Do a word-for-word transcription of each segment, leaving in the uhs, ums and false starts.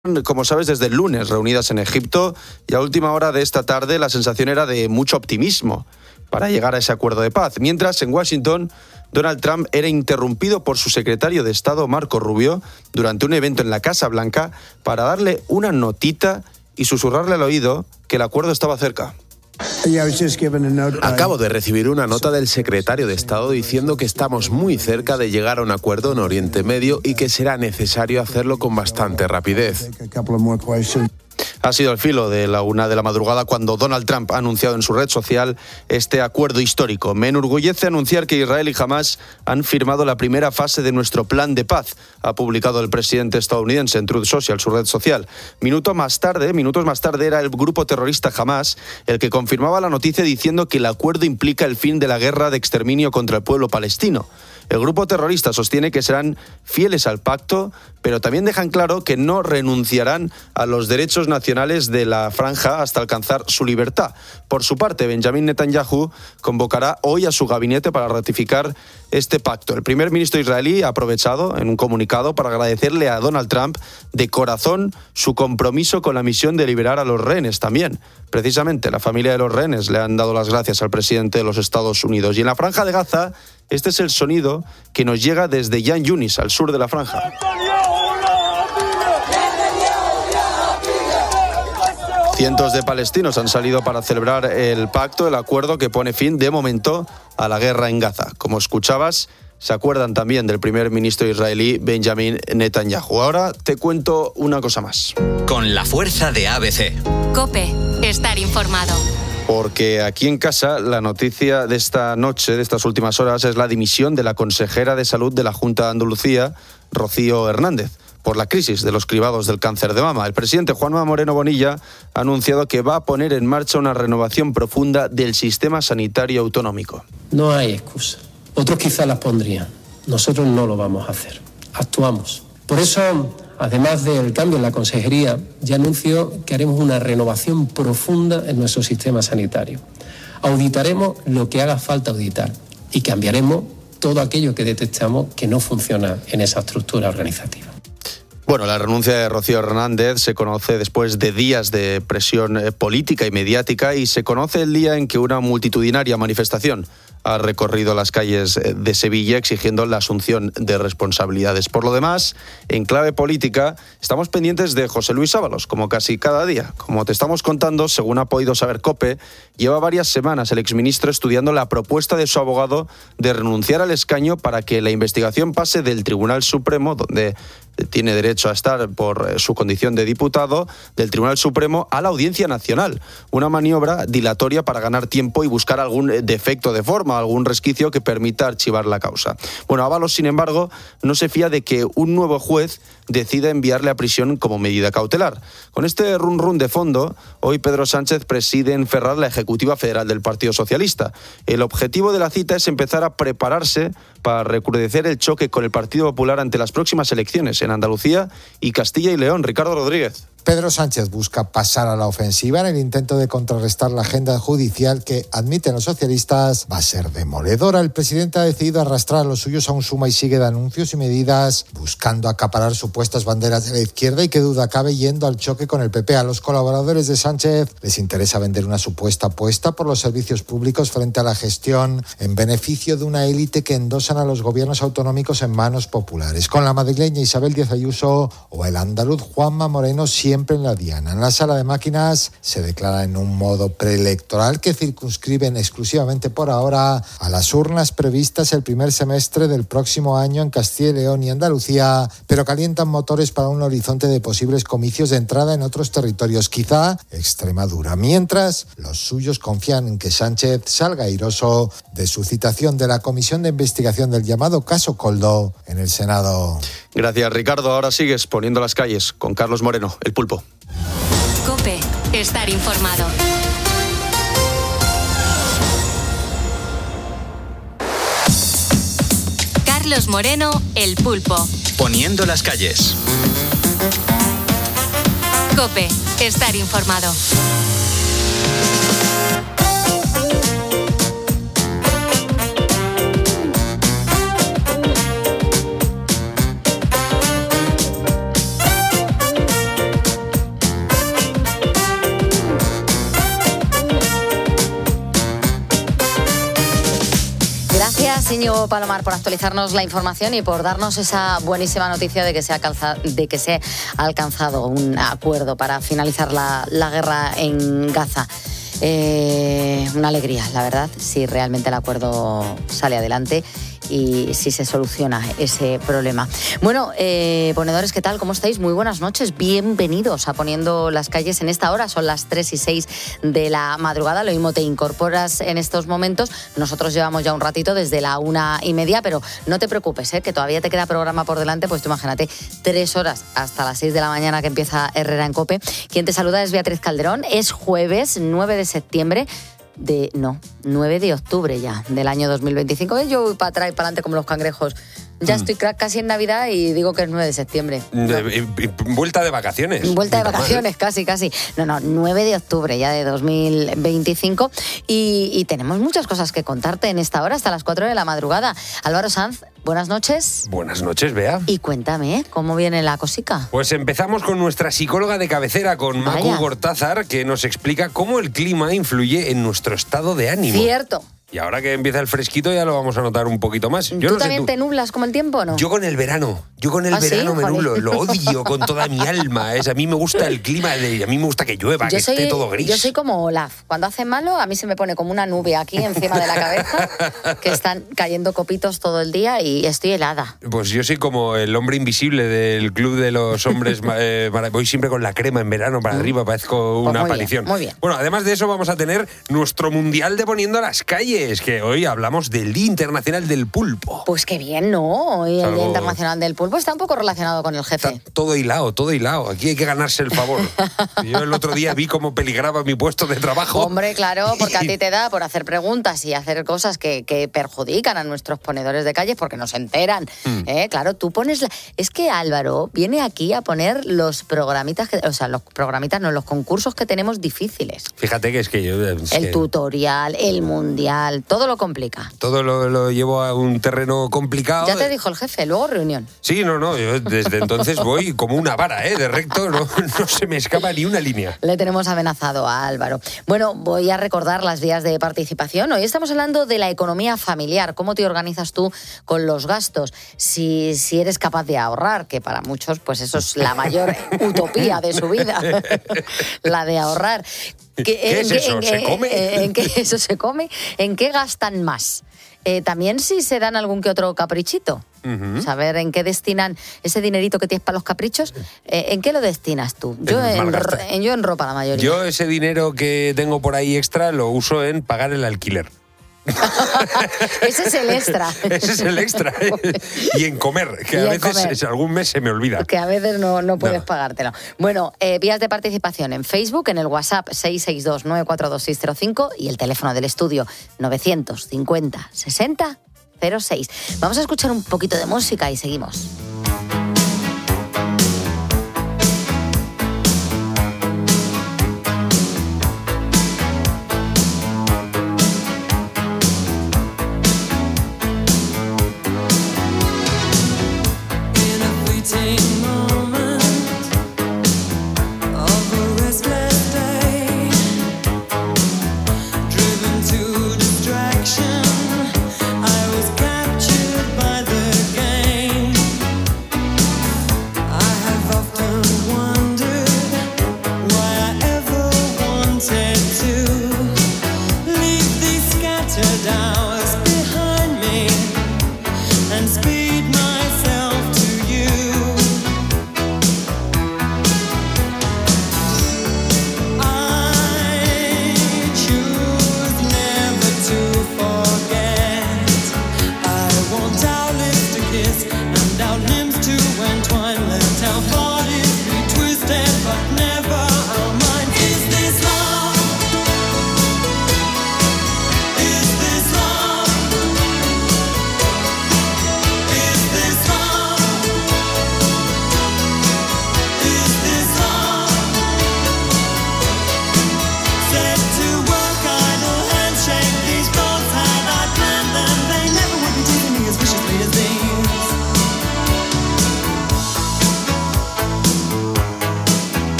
Como sabes, desde el lunes reunidas en Egipto, y a última hora de esta tarde la sensación era de mucho optimismo para llegar a ese acuerdo de paz. Mientras, en Washington, Donald Trump era interrumpido por su secretario de Estado, Marco Rubio, durante un evento en la Casa Blanca para darle una notita y susurrarle al oído que el acuerdo estaba cerca. Acabo de recibir una nota del secretario de Estado diciendo que estamos muy cerca de llegar a un acuerdo en Oriente Medio y que será necesario hacerlo con bastante rapidez. Ha sido el filo de la una de la madrugada cuando Donald Trump ha anunciado en su red social este acuerdo histórico. Me enorgullece anunciar que Israel y Hamás han firmado la primera fase de nuestro plan de paz, ha publicado el presidente estadounidense en Truth Social, su red social. Minuto más tarde, minutos más tarde, era el grupo terrorista Hamás el que confirmaba la noticia diciendo que el acuerdo implica el fin de la guerra de exterminio contra el pueblo palestino. El grupo terrorista sostiene que serán fieles al pacto, pero también dejan claro que no renunciarán a los derechos nacionales de la franja hasta alcanzar su libertad. Por su parte, Benjamin Netanyahu convocará hoy a su gabinete para ratificar este pacto. El primer ministro israelí ha aprovechado en un comunicado para agradecerle a Donald Trump de corazón su compromiso con la misión de liberar a los rehenes también. Precisamente, la familia de los rehenes le han dado las gracias al presidente de los Estados Unidos. Y en la franja de Gaza, este es el sonido que nos llega desde Yan Yunis, al sur de la franja. Cientos de palestinos han salido para celebrar el pacto, el acuerdo que pone fin, de momento, a la guerra en Gaza. Como escuchabas, se acuerdan también del primer ministro israelí Benjamin Netanyahu. Ahora te cuento una cosa más. Con la fuerza de A B C. COPE, estar informado. Porque aquí en casa la noticia de esta noche, de estas últimas horas, es la dimisión de la consejera de Salud de la Junta de Andalucía, Rocío Hernández, por la crisis de los cribados del cáncer de mama. El presidente Juanma Moreno Bonilla ha anunciado que va a poner en marcha una renovación profunda del sistema sanitario autonómico. No hay excusa. Otros quizás las pondrían. Nosotros no lo vamos a hacer. Actuamos. Por eso, además del cambio en la consejería, ya anuncio que haremos una renovación profunda en nuestro sistema sanitario. Auditaremos lo que haga falta auditar y cambiaremos todo aquello que detectamos que no funciona en esa estructura organizativa. Bueno, la renuncia de Rocío Hernández se conoce después de días de presión política y mediática, y se conoce el día en que una multitudinaria manifestación ha recorrido las calles de Sevilla exigiendo la asunción de responsabilidades. Por lo demás, en clave política, estamos pendientes de José Luis Ábalos, como casi cada día. Como te estamos contando, según ha podido saber COPE, lleva varias semanas el exministro estudiando la propuesta de su abogado de renunciar al escaño para que la investigación pase del Tribunal Supremo, donde tiene derecho a estar por su condición de diputado, del Tribunal Supremo a la Audiencia Nacional. Una maniobra dilatoria para ganar tiempo y buscar algún defecto de forma, algún resquicio que permita archivar la causa. Bueno, Ábalos, sin embargo, no se fía de que un nuevo juez decida enviarle a prisión como medida cautelar. Con este run run de fondo, hoy Pedro Sánchez preside en Ferraz la Ejecutiva Federal del Partido Socialista. El objetivo de la cita es empezar a prepararse para recrudecer el choque con el Partido Popular ante las próximas elecciones en Andalucía y Castilla y León. Ricardo Rodríguez. Pedro Sánchez busca pasar a la ofensiva en el intento de contrarrestar la agenda judicial que, admiten los socialistas, va a ser demoledora. El presidente ha decidido arrastrar a los suyos a un suma y sigue de anuncios y medidas, buscando acaparar supuestas banderas de la izquierda y que duda cabe yendo al choque con el P P. A los colaboradores de Sánchez les interesa vender una supuesta apuesta por los servicios públicos frente a la gestión en beneficio de una élite que endosan a los gobiernos autonómicos en manos populares. Con la madrileña Isabel Díaz Ayuso o el andaluz Juanma Moreno siempre en la diana. En la sala de máquinas se declara en un modo preelectoral que circunscriben exclusivamente por ahora a las urnas previstas el primer semestre del próximo año en Castilla y León y Andalucía, pero calientan motores para un horizonte de posibles comicios de entrada en otros territorios, quizá Extremadura. Mientras, los suyos confían en que Sánchez salga airoso de su citación de la Comisión de Investigación del llamado caso Coldo en el Senado. Gracias, Ricardo. Ahora sigues poniendo las calles con Carlos Moreno, el Pulpo. COPE, estar informado. Carlos Moreno, el Pulpo. Poniendo las calles. COPE, estar informado. Íñigo Palomar, por actualizarnos la información y por darnos esa buenísima noticia de que se ha, calza, de que se ha alcanzado un acuerdo para finalizar la, la guerra en Gaza. Eh, una alegría, la verdad, si realmente el acuerdo sale adelante y si se soluciona ese problema. Bueno, eh, ponedores, ¿qué tal? ¿Cómo estáis? Muy buenas noches, bienvenidos a Poniendo las Calles en esta hora. Son las tres y seis de la madrugada, lo mismo te incorporas en estos momentos. Nosotros llevamos ya un ratito desde la una y media, pero no te preocupes, ¿eh? Que todavía te queda programa por delante, pues tú imagínate, tres horas hasta las seis de la mañana que empieza Herrera en COPE. Quien te saluda es Beatriz Calderón. Es jueves nueve de septiembre. De, no, nueve de octubre ya, del año dos mil veinticinco. Yo voy para atrás y para adelante como los cangrejos. Ya estoy casi en Navidad y digo que es nueve de septiembre. No. De, vuelta de vacaciones. Vuelta de vacaciones, casi, casi. No, no, nueve de octubre ya de dos mil veinticinco. Y, y tenemos muchas cosas que contarte en esta hora, hasta las cuatro de la madrugada. Álvaro Sanz, buenas noches. Buenas noches, Bea. Y cuéntame, ¿cómo viene la cosica? Pues empezamos con nuestra psicóloga de cabecera, con Macu Vaya. Gortázar, que nos explica cómo el clima influye en nuestro estado de ánimo. Cierto. Y ahora que empieza el fresquito ya lo vamos a notar un poquito más. Yo ¿Tú no sé, también tú... te nublas como el tiempo o no? Yo con el verano, yo con el ¿Ah, verano sí? me Joder. nublo, lo odio con toda mi alma. Es, a mí me gusta el clima, de, a mí me gusta que llueva, Yo que soy, esté todo gris. yo soy como Olaf. Cuando hace malo, a mí se me pone como una nube aquí encima de la cabeza, que están cayendo copitos todo el día y estoy helada. Pues yo soy como el hombre invisible del club de los hombres. eh, para, voy siempre con la crema en verano para arriba, parezco Pues una muy bien, aparición. muy bien. Bueno, además de eso vamos a tener nuestro mundial de Poniendo las Calles, que hoy hablamos del Día Internacional del Pulpo. Pues qué bien, ¿no? Hoy el Algo- Día Internacional del Pulpo está un poco relacionado con el jefe. Está todo hilado, todo hilado. Aquí hay que ganarse el favor. Yo el otro día vi cómo peligraba mi puesto de trabajo. Hombre, claro, porque a ti te da por hacer preguntas y hacer cosas que, que perjudican a nuestros ponedores de calles porque no se enteran. Mm. ¿eh? Claro, tú pones... La... Es que Álvaro viene aquí a poner los programitas, que... o sea, los programitas, no, los concursos que tenemos difíciles. Fíjate que es que yo... es El que tutorial, el mundial, todo lo complica. todo lo, lo llevo a un terreno complicado. Ya te dijo el jefe, luego reunión. Sí, no, no, yo desde entonces voy como una vara, ¿eh? De recto, no, no se me escapa ni una línea. Le tenemos amenazado a Álvaro. Bueno, voy a recordar las vías de participación. Hoy estamos hablando de la economía familiar. ¿Cómo te organizas tú con los gastos? Si, si eres capaz de ahorrar, que para muchos pues eso es la mayor utopía de su vida, la de ahorrar. ¿Qué es eso? ¿Se come? ¿En qué eso se come? ¿En qué gastan más? Eh, también si se dan algún que otro caprichito. Ujú. Saber en qué destinan ese dinerito que tienes para los caprichos. Eh, ¿En qué lo destinas tú? Yo En en, malgastar. ro- en- yo en ropa, la mayoría. Yo ese dinero que tengo por ahí extra lo uso en pagar el alquiler. Ese es el extra. Ese es el extra. Y en comer, que Y a en veces comer. es- algún mes se me olvida. Que a veces no, no puedes No. pagártelo. Bueno, eh, vías de participación en Facebook, en el WhatsApp seis seis dos nueve cuatro dos seis cero cinco y el teléfono del estudio novecientos cincuenta sesenta cero seis. Vamos a escuchar un poquito de música y seguimos. In a fleeting moment of a restless day, driven to distraction, I was captured by the game.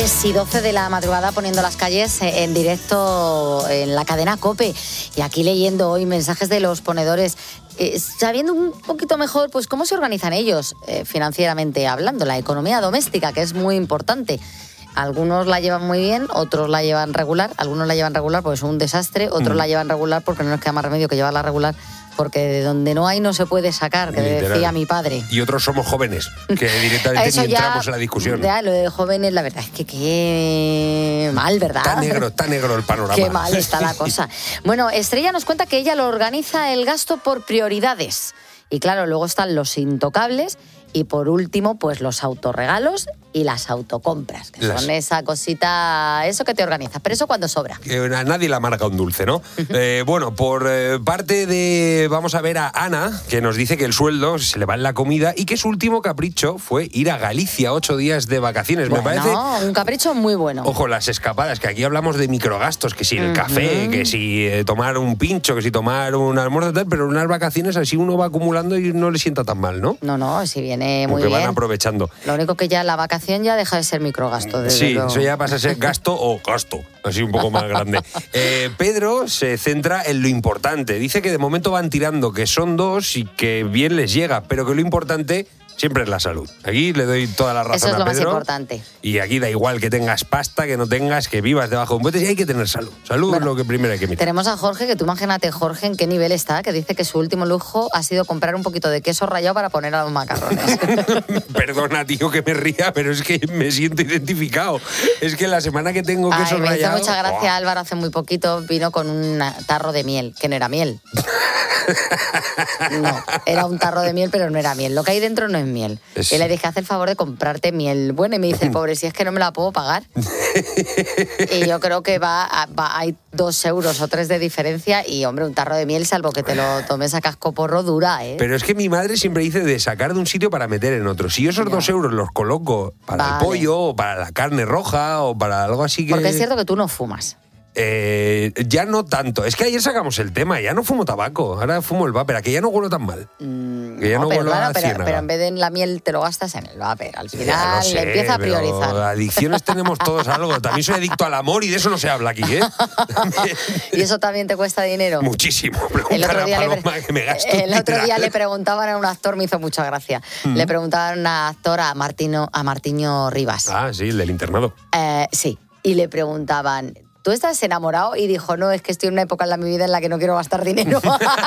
tres y doce de la madrugada poniendo las calles en directo en la cadena COPE. Y aquí leyendo hoy mensajes de los ponedores, eh, sabiendo un poquito mejor pues cómo se organizan ellos eh, financieramente hablando, la economía doméstica, que es muy importante. Algunos la llevan muy bien, otros la llevan regular, algunos la llevan regular porque es un desastre, otros mm. la llevan regular porque no nos queda más remedio que llevarla regular, porque de donde no hay no se puede sacar, que Literal. decía mi padre. Y otros somos jóvenes, que directamente ni entramos en la discusión. Ya, lo de jóvenes, la verdad es que qué mal, ¿verdad? Está negro, está negro el panorama. Qué mal está la cosa. Bueno, Estrella nos cuenta que ella lo organiza el gasto por prioridades. Y claro, luego están los intocables y por último, pues los autorregalos y las autocompras, que las... son esa cosita, eso que te organizas, pero eso cuando sobra. Que a nadie le amarga un dulce, ¿no? eh, bueno, por eh, parte de, vamos a ver a Ana, que nos dice que el sueldo se le va en la comida y que su último capricho fue ir a Galicia ocho días de vacaciones. Bueno, me parece... un capricho muy bueno. Ojo, las escapadas, que aquí hablamos de microgastos, que si el uh-huh. café, que si eh, tomar un pincho, que si tomar un almuerzo, tal, pero unas vacaciones así uno va acumulando y no le sienta tan mal, ¿no? No, no, si viene muy Porque bien. van aprovechando. Lo único que ya la vacación ya deja de ser microgasto. Desde sí, luego. Eso ya pasa a ser gasto o gasto, así un poco más grande. Eh, Pedro se centra en lo importante. Dice que de momento van tirando, que son dos y que bien les llega, pero que lo importante siempre es la salud. Aquí le doy toda la razón Eso es a lo Pedro. más importante. Y aquí da igual que tengas pasta, que no tengas, que vivas debajo de un puente, y hay que tener salud. Salud bueno, es lo que primero hay que mirar. Tenemos a Jorge, que tú imagínate, Jorge, en qué nivel está, que dice que su último lujo ha sido comprar un poquito de queso rallado para poner a los macarrones. Perdona, tío, que me ría, pero es que me siento identificado. Es que la semana que tengo queso Ay, me rallado... hizo mucha gracia, ¡oh! Álvaro hace muy poquito vino con un tarro de miel, que no era miel. No, era un tarro de miel, pero no era miel. Lo que hay dentro no es miel. Es... Y le dije, haz el favor de comprarte miel buena. Y me dice, pobre, si es que no me la puedo pagar. Y yo creo que va, a, va hay dos euros o tres de diferencia. Y, hombre, un tarro de miel, salvo que te lo tomes a cascoporro, dura, ¿eh? Pero es que mi madre siempre dice de sacar de un sitio para meter en otro. Si yo esos ya. dos euros los coloco para vale. el pollo, o para la carne roja, o para algo así que... Porque es cierto que tú no fumas. Eh, ya no tanto. Es que ayer sacamos el tema, ya no fumo tabaco, ahora fumo el vapor, que ya no huelo tan mal. Mm, que ya no, no pero, huelo claro, a pero, ciénaga. pero en vez de en la miel te lo gastas en el vapor. Al final no sé, empieza a priorizar. Adicciones tenemos todos algo. También soy adicto al amor y de eso no se habla aquí, ¿eh? ¿Y eso también te cuesta dinero? Muchísimo. El otro día, le, pre- que me gasto el otro día le preguntaban a un actor, me hizo mucha gracia. Mm. Le preguntaban a un actor, a Martino, a Martiño Rivas. Ah, sí, el del internado. Eh, sí. Y le preguntaban, ¿tú estás enamorado? Y dijo, no, es que estoy en una época en la mi vida en la que no quiero gastar dinero.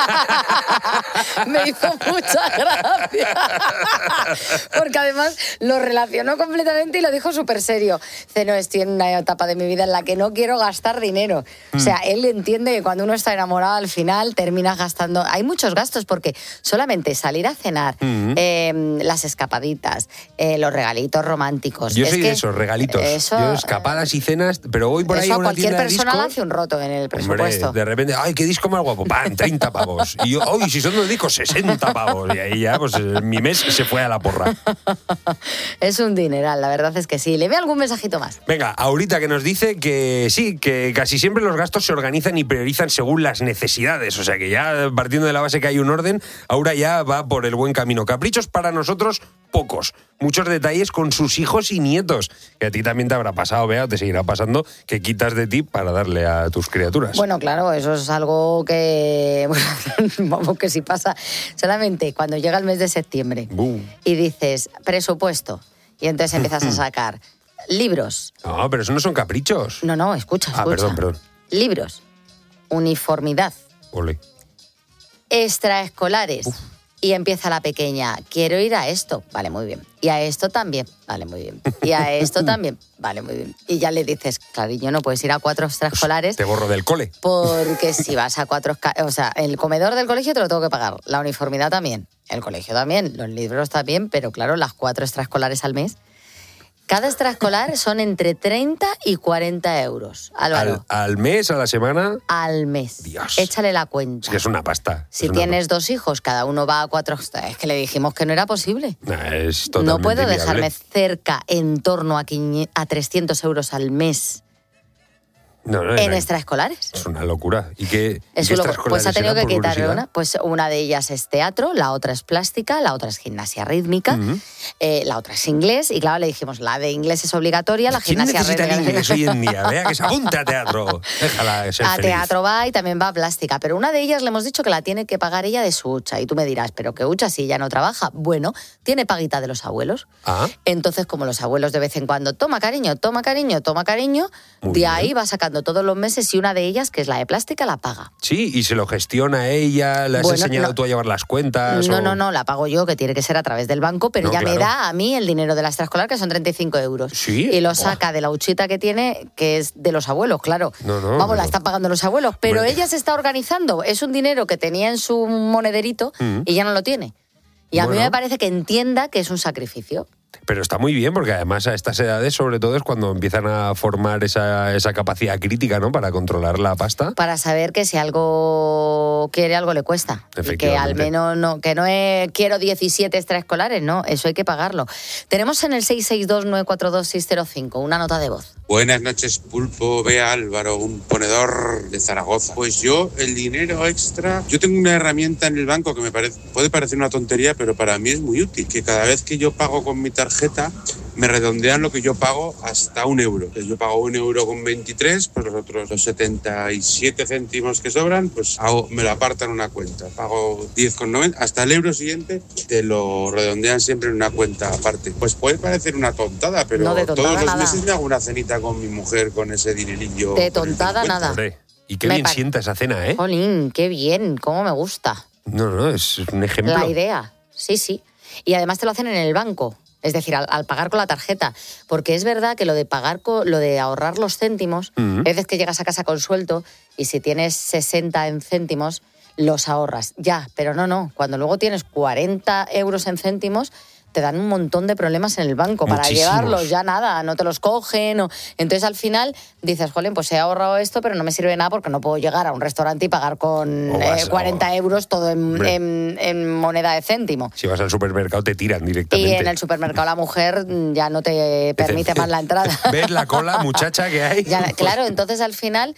Me hizo mucha gracia. Porque además lo relacionó completamente y lo dijo súper serio. Dice, no, estoy en una etapa de mi vida en la que no quiero gastar dinero. Mm. O sea, él entiende que cuando uno está enamorado al final terminas gastando. Hay muchos gastos porque solamente salir a cenar, mm. eh, las escapaditas, eh, los regalitos románticos. Yo es soy que de esos regalitos. Eso, Yo escapadas y cenas, pero voy por ahí a una cualquier tienda persona de le hace un roto en el presupuesto. Hombre, de repente, ay, qué disco más guapo, ¡pam! treinta pavos. Y yo, uy, si son dos discos, sesenta pavos. Y ahí ya, pues mi mes se fue a la porra. Es un dineral, la verdad es que sí. Le veo algún mensajito más. Venga, ahorita que nos dice que sí, que casi siempre los gastos se organizan y priorizan según las necesidades. O sea que ya partiendo de la base que hay un orden, ahora ya va por el buen camino. Caprichos para nosotros, pocos. Muchos detalles con sus hijos y nietos. Que a ti también te habrá pasado, Bea, te seguirá pasando, que quitas de ti para darle a tus criaturas. Bueno, claro, eso es algo que, bueno, vamos, que si pasa solamente cuando llega el mes de septiembre Boom. y dices presupuesto y entonces empiezas a sacar libros. No, pero eso no son caprichos. No, no, escucha, escucha. Ah, perdón, perdón. Libros, uniformidad, Ole. extraescolares. Uf. Y empieza la pequeña, quiero ir a esto, vale, muy bien. Y a esto también, vale, muy bien. Y a esto también, vale, muy bien. Y ya le dices, cariño, no puedes ir a cuatro extraescolares. Te borro del cole. Porque si vas a cuatro, o sea, el comedor del colegio te lo tengo que pagar, la uniformidad también, el colegio también, los libros también, pero claro, las cuatro extraescolares al mes. Cada extraescolar son entre treinta y cuarenta euros. Álvaro. ¿Al, ¿Al mes, a la semana? Al mes. Dios. Échale la cuenta. Es que es una pasta. Si una tienes pasta. dos hijos, cada uno va a cuatro... Es que le dijimos que no era posible. Nah, es totalmente no puedo dejarme viable. cerca, en torno a, quinientos, a trescientos euros al mes. No, no, en no, extraescolares. Es una locura. ¿Y qué, Es qué un loco. extraescolares Pues ha tenido eran, que por quitarle curiosidad? una. Pues una de ellas es teatro, la otra es plástica, la otra es gimnasia rítmica, Ujú. eh, la otra es inglés. Y claro, le dijimos, la de inglés es obligatoria, la ¿Quién gimnasia necesita el rítmica. inglés hoy en día? Vea, que se apunte a teatro. Déjala ser A feliz. teatro va y también va a plástica, pero una de ellas le hemos dicho que la tiene que pagar ella de su hucha. Y tú me dirás, ¿pero qué hucha si ella no trabaja? Bueno, tiene paguita de los abuelos. Ah, Entonces, como los abuelos de vez en cuando, toma cariño, toma cariño, toma cariño, Muy de bien. ahí va sacando todos los meses y una de ellas, que es la de plástica, la paga. sí, y se lo gestiona ella, le has Bueno, enseñado no. tú a llevar las cuentas. No, o- no, no, la pago yo, que tiene que ser a través del banco, pero No, ella me claro. da a mí el dinero de la extraescolar, que son treinta y cinco euros. Sí. Y lo Buah. saca de la huchita que tiene, que es de los abuelos, claro. No, no, Vamos, pero- la están pagando los abuelos, pero Hombre. ella se está organizando. Es un dinero que tenía en su monederito Mm. y ya no lo tiene. Y a mí Bueno. me parece que entienda que es un sacrificio. Pero está muy bien, porque además a estas edades, sobre todo, es cuando empiezan a formar esa, esa capacidad crítica, ¿no? Para controlar la pasta. Para saber que si algo quiere, algo le cuesta. Y que Efectivamente. al menos no, que no es, quiero diecisiete extraescolares, no, eso hay que pagarlo. Tenemos en el seis seis dos nueve cuatro dos seis cero cinco una nota de voz. Buenas noches, Pulpo, Bea Álvaro, un ponedor de Zaragoza. Pues yo, el dinero extra, yo tengo una herramienta en el banco que me parece, puede parecer una tontería, pero para mí es muy útil, que cada vez que yo pago con mi tarjeta, me redondean lo que yo pago hasta un euro. Entonces, yo pago un euro con veintitrés, pues los otros los setenta y siete céntimos que sobran, pues hago, me lo apartan en una cuenta. Pago diez con noventa, hasta el euro siguiente te lo redondean siempre en una cuenta aparte. Pues puede parecer una tontada, pero No, de tontada todos los nada. meses me hago una cenita con mi mujer con ese dinerillo. De con el tontada cincuenta. nada. Hombre, y qué Me bien pare- sienta esa cena, ¿eh? Jolín, qué bien, cómo me gusta. No, no, es un ejemplo. La idea, sí, sí. Y además te lo hacen en el banco, es decir, al, al pagar con la tarjeta. Porque es verdad que lo de pagar, con, lo de ahorrar los céntimos, Ujú. hay veces que llegas a casa con sueldo y si tienes sesenta en céntimos, los ahorras. Ya, pero no, no. Cuando luego tienes cuarenta euros en céntimos, te dan un montón de problemas en el banco para Muchísimos. llevarlos, ya nada, no te los cogen. O... Entonces al final dices, jolín, pues he ahorrado esto, pero no me sirve nada porque no puedo llegar a un restaurante y pagar con O vas- eh, cuarenta o- euros todo en, Hombre. en- en moneda de céntimo. Si vas al supermercado te tiran Y directamente. en el supermercado la mujer mm, ya no te permite más la entrada. ¿Ves la cola, muchacha, que hay? Ya, claro, entonces al final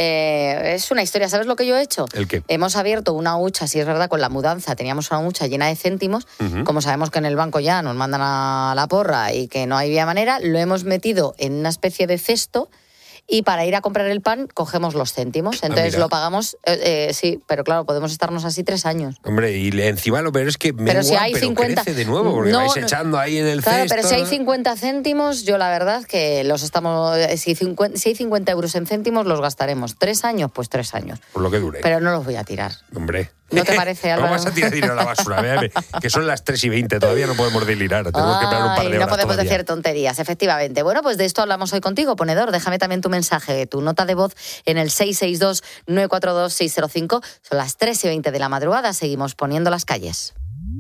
eh, es una historia. ¿Sabes lo que yo he hecho? ¿El qué? Hemos abierto una hucha, si es verdad, con la mudanza. Teníamos una hucha llena de céntimos. Ujú. Como sabemos que en el banco ya nos mandan a la porra y que no hay vía manera, lo hemos metido en una especie de cesto. Y para ir a comprar el pan cogemos los céntimos. Entonces mira. lo pagamos, eh, eh, sí, pero claro, podemos estarnos así tres años. Hombre, y le- encima lo peor es que Pero mengua, si hay pero cincuenta crece de nuevo, porque No, vais no. echando ahí en el Claro, cesto. pero si hay ¿no? cincuenta céntimos, yo la verdad que los estamos. Si, cincuenta, si hay cincuenta euros en céntimos, los gastaremos. ¿Tres años? Pues tres años. Por lo que dure. Pero no los voy a tirar. Hombre. ¿No te parece, ¿Cómo Álvaro? vas a tirar dinero a la basura? Véame, que son las tres y veinte, todavía no podemos delirar. Tenemos que esperar un par Ay, de no horas podemos todavía. decir tonterías, efectivamente. Bueno, pues de esto hablamos hoy contigo, ponedor. Déjame también tu mensaje, tu nota de voz en el seis seis dos nueve cuatro dos seis cero cinco. Son las tres y veinte de la madrugada. Seguimos poniendo las calles.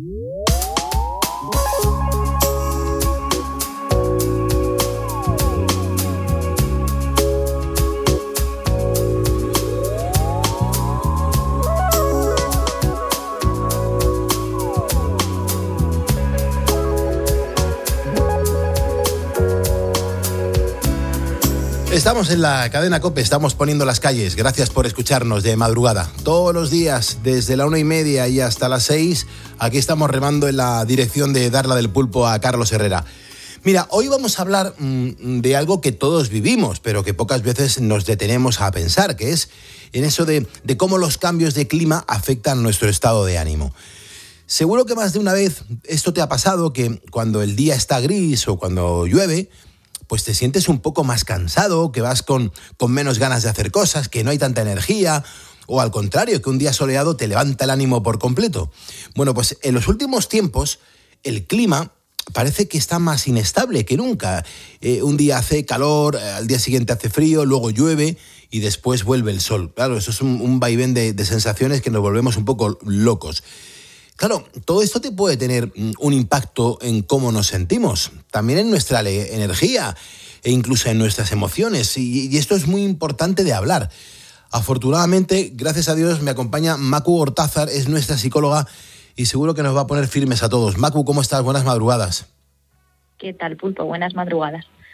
Estamos en la cadena COPE, estamos poniendo las calles. Gracias por escucharnos de madrugada. Todos los días, desde la una y media y hasta las seis, aquí estamos remando en la dirección de Darla del Pulpo a Carlos Herrera. Mira, hoy vamos a hablar mmm, de algo que todos vivimos, pero que pocas veces nos detenemos a pensar, que es en eso de, de cómo los cambios de clima afectan nuestro estado de ánimo. Seguro que más de una vez esto te ha pasado, que cuando el día está gris o cuando llueve, pues te sientes un poco más cansado, que vas con, con menos ganas de hacer cosas, que no hay tanta energía, o al contrario, que un día soleado te levanta el ánimo por completo. Bueno, pues en los últimos tiempos el clima parece que está más inestable que nunca. Eh, un día hace calor, eh, al día siguiente hace frío, luego llueve y después vuelve el sol. Claro, eso es un, un vaivén de, de sensaciones que nos volvemos un poco locos. Claro, todo esto te puede tener un impacto en cómo nos sentimos, también en nuestra le- energía e incluso en nuestras emociones. Y, y esto es muy importante de hablar. Afortunadamente, gracias a Dios, me acompaña Macu Hortázar, es nuestra psicóloga y seguro que nos va a poner firmes a todos. Macu, ¿cómo estás? Buenas madrugadas. ¿Qué tal, Pulpo? Buenas madrugadas.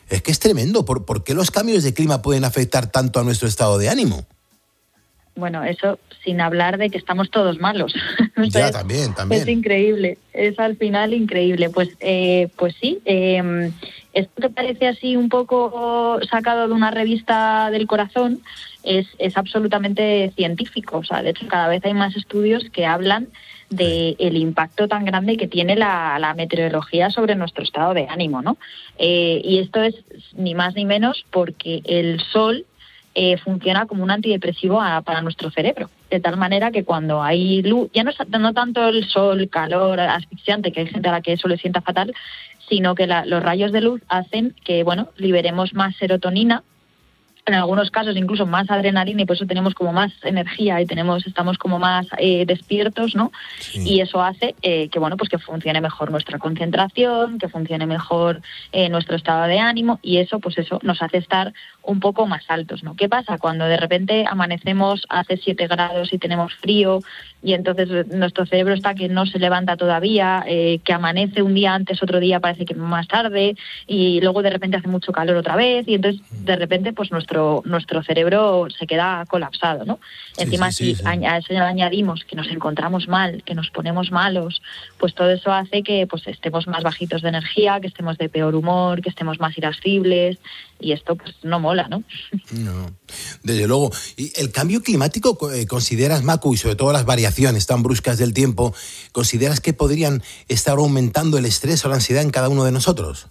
es que es tremendo. ¿Por, ¿Por qué los cambios de clima pueden afectar tanto a nuestro estado de ánimo? Bueno, eso sin hablar de que estamos todos malos. Ya, es, también, también. Es increíble, es al final increíble. Pues, eh, pues sí, eh, esto que parece así un poco sacado de una revista del corazón es, es absolutamente científico. O sea, de hecho, cada vez hay más estudios que hablan de el impacto tan grande que tiene la, la meteorología sobre nuestro estado de ánimo, ¿no? Eh, y esto es ni más ni menos porque el sol Eh, funciona como un antidepresivo a, para nuestro cerebro, de tal manera que cuando hay luz, ya no, no tanto el sol, calor asfixiante, que hay gente a la que eso le sienta fatal, sino que la, los rayos de luz hacen que, bueno, liberemos más serotonina, en algunos casos incluso más adrenalina, y por eso tenemos como más energía y tenemos estamos como más eh, despiertos, ¿no? Sí. Y eso hace eh, que, bueno, pues que funcione mejor nuestra concentración, que funcione mejor eh, nuestro estado de ánimo, y eso, pues eso nos hace estar un poco más altos, ¿no? ¿Qué pasa? Cuando de repente amanecemos, hace siete grados y tenemos frío, y entonces nuestro cerebro está que no se levanta todavía, eh, que amanece un día antes, otro día parece que más tarde, y luego de repente hace mucho calor otra vez, y entonces de repente pues nuestro nuestro cerebro se queda colapsado, ¿no? Sí, Encima sí, sí, si sí. a eso le añadimos que nos encontramos mal, que nos ponemos malos, pues todo eso hace que pues estemos más bajitos de energía, que estemos de peor humor, que estemos más irascibles, y esto pues no mola, ¿no? No, desde luego. ¿Y el cambio climático eh, consideras, Macu, y sobre todo las variaciones tan bruscas del tiempo, consideras que podrían estar aumentando el estrés o la ansiedad en cada uno de nosotros?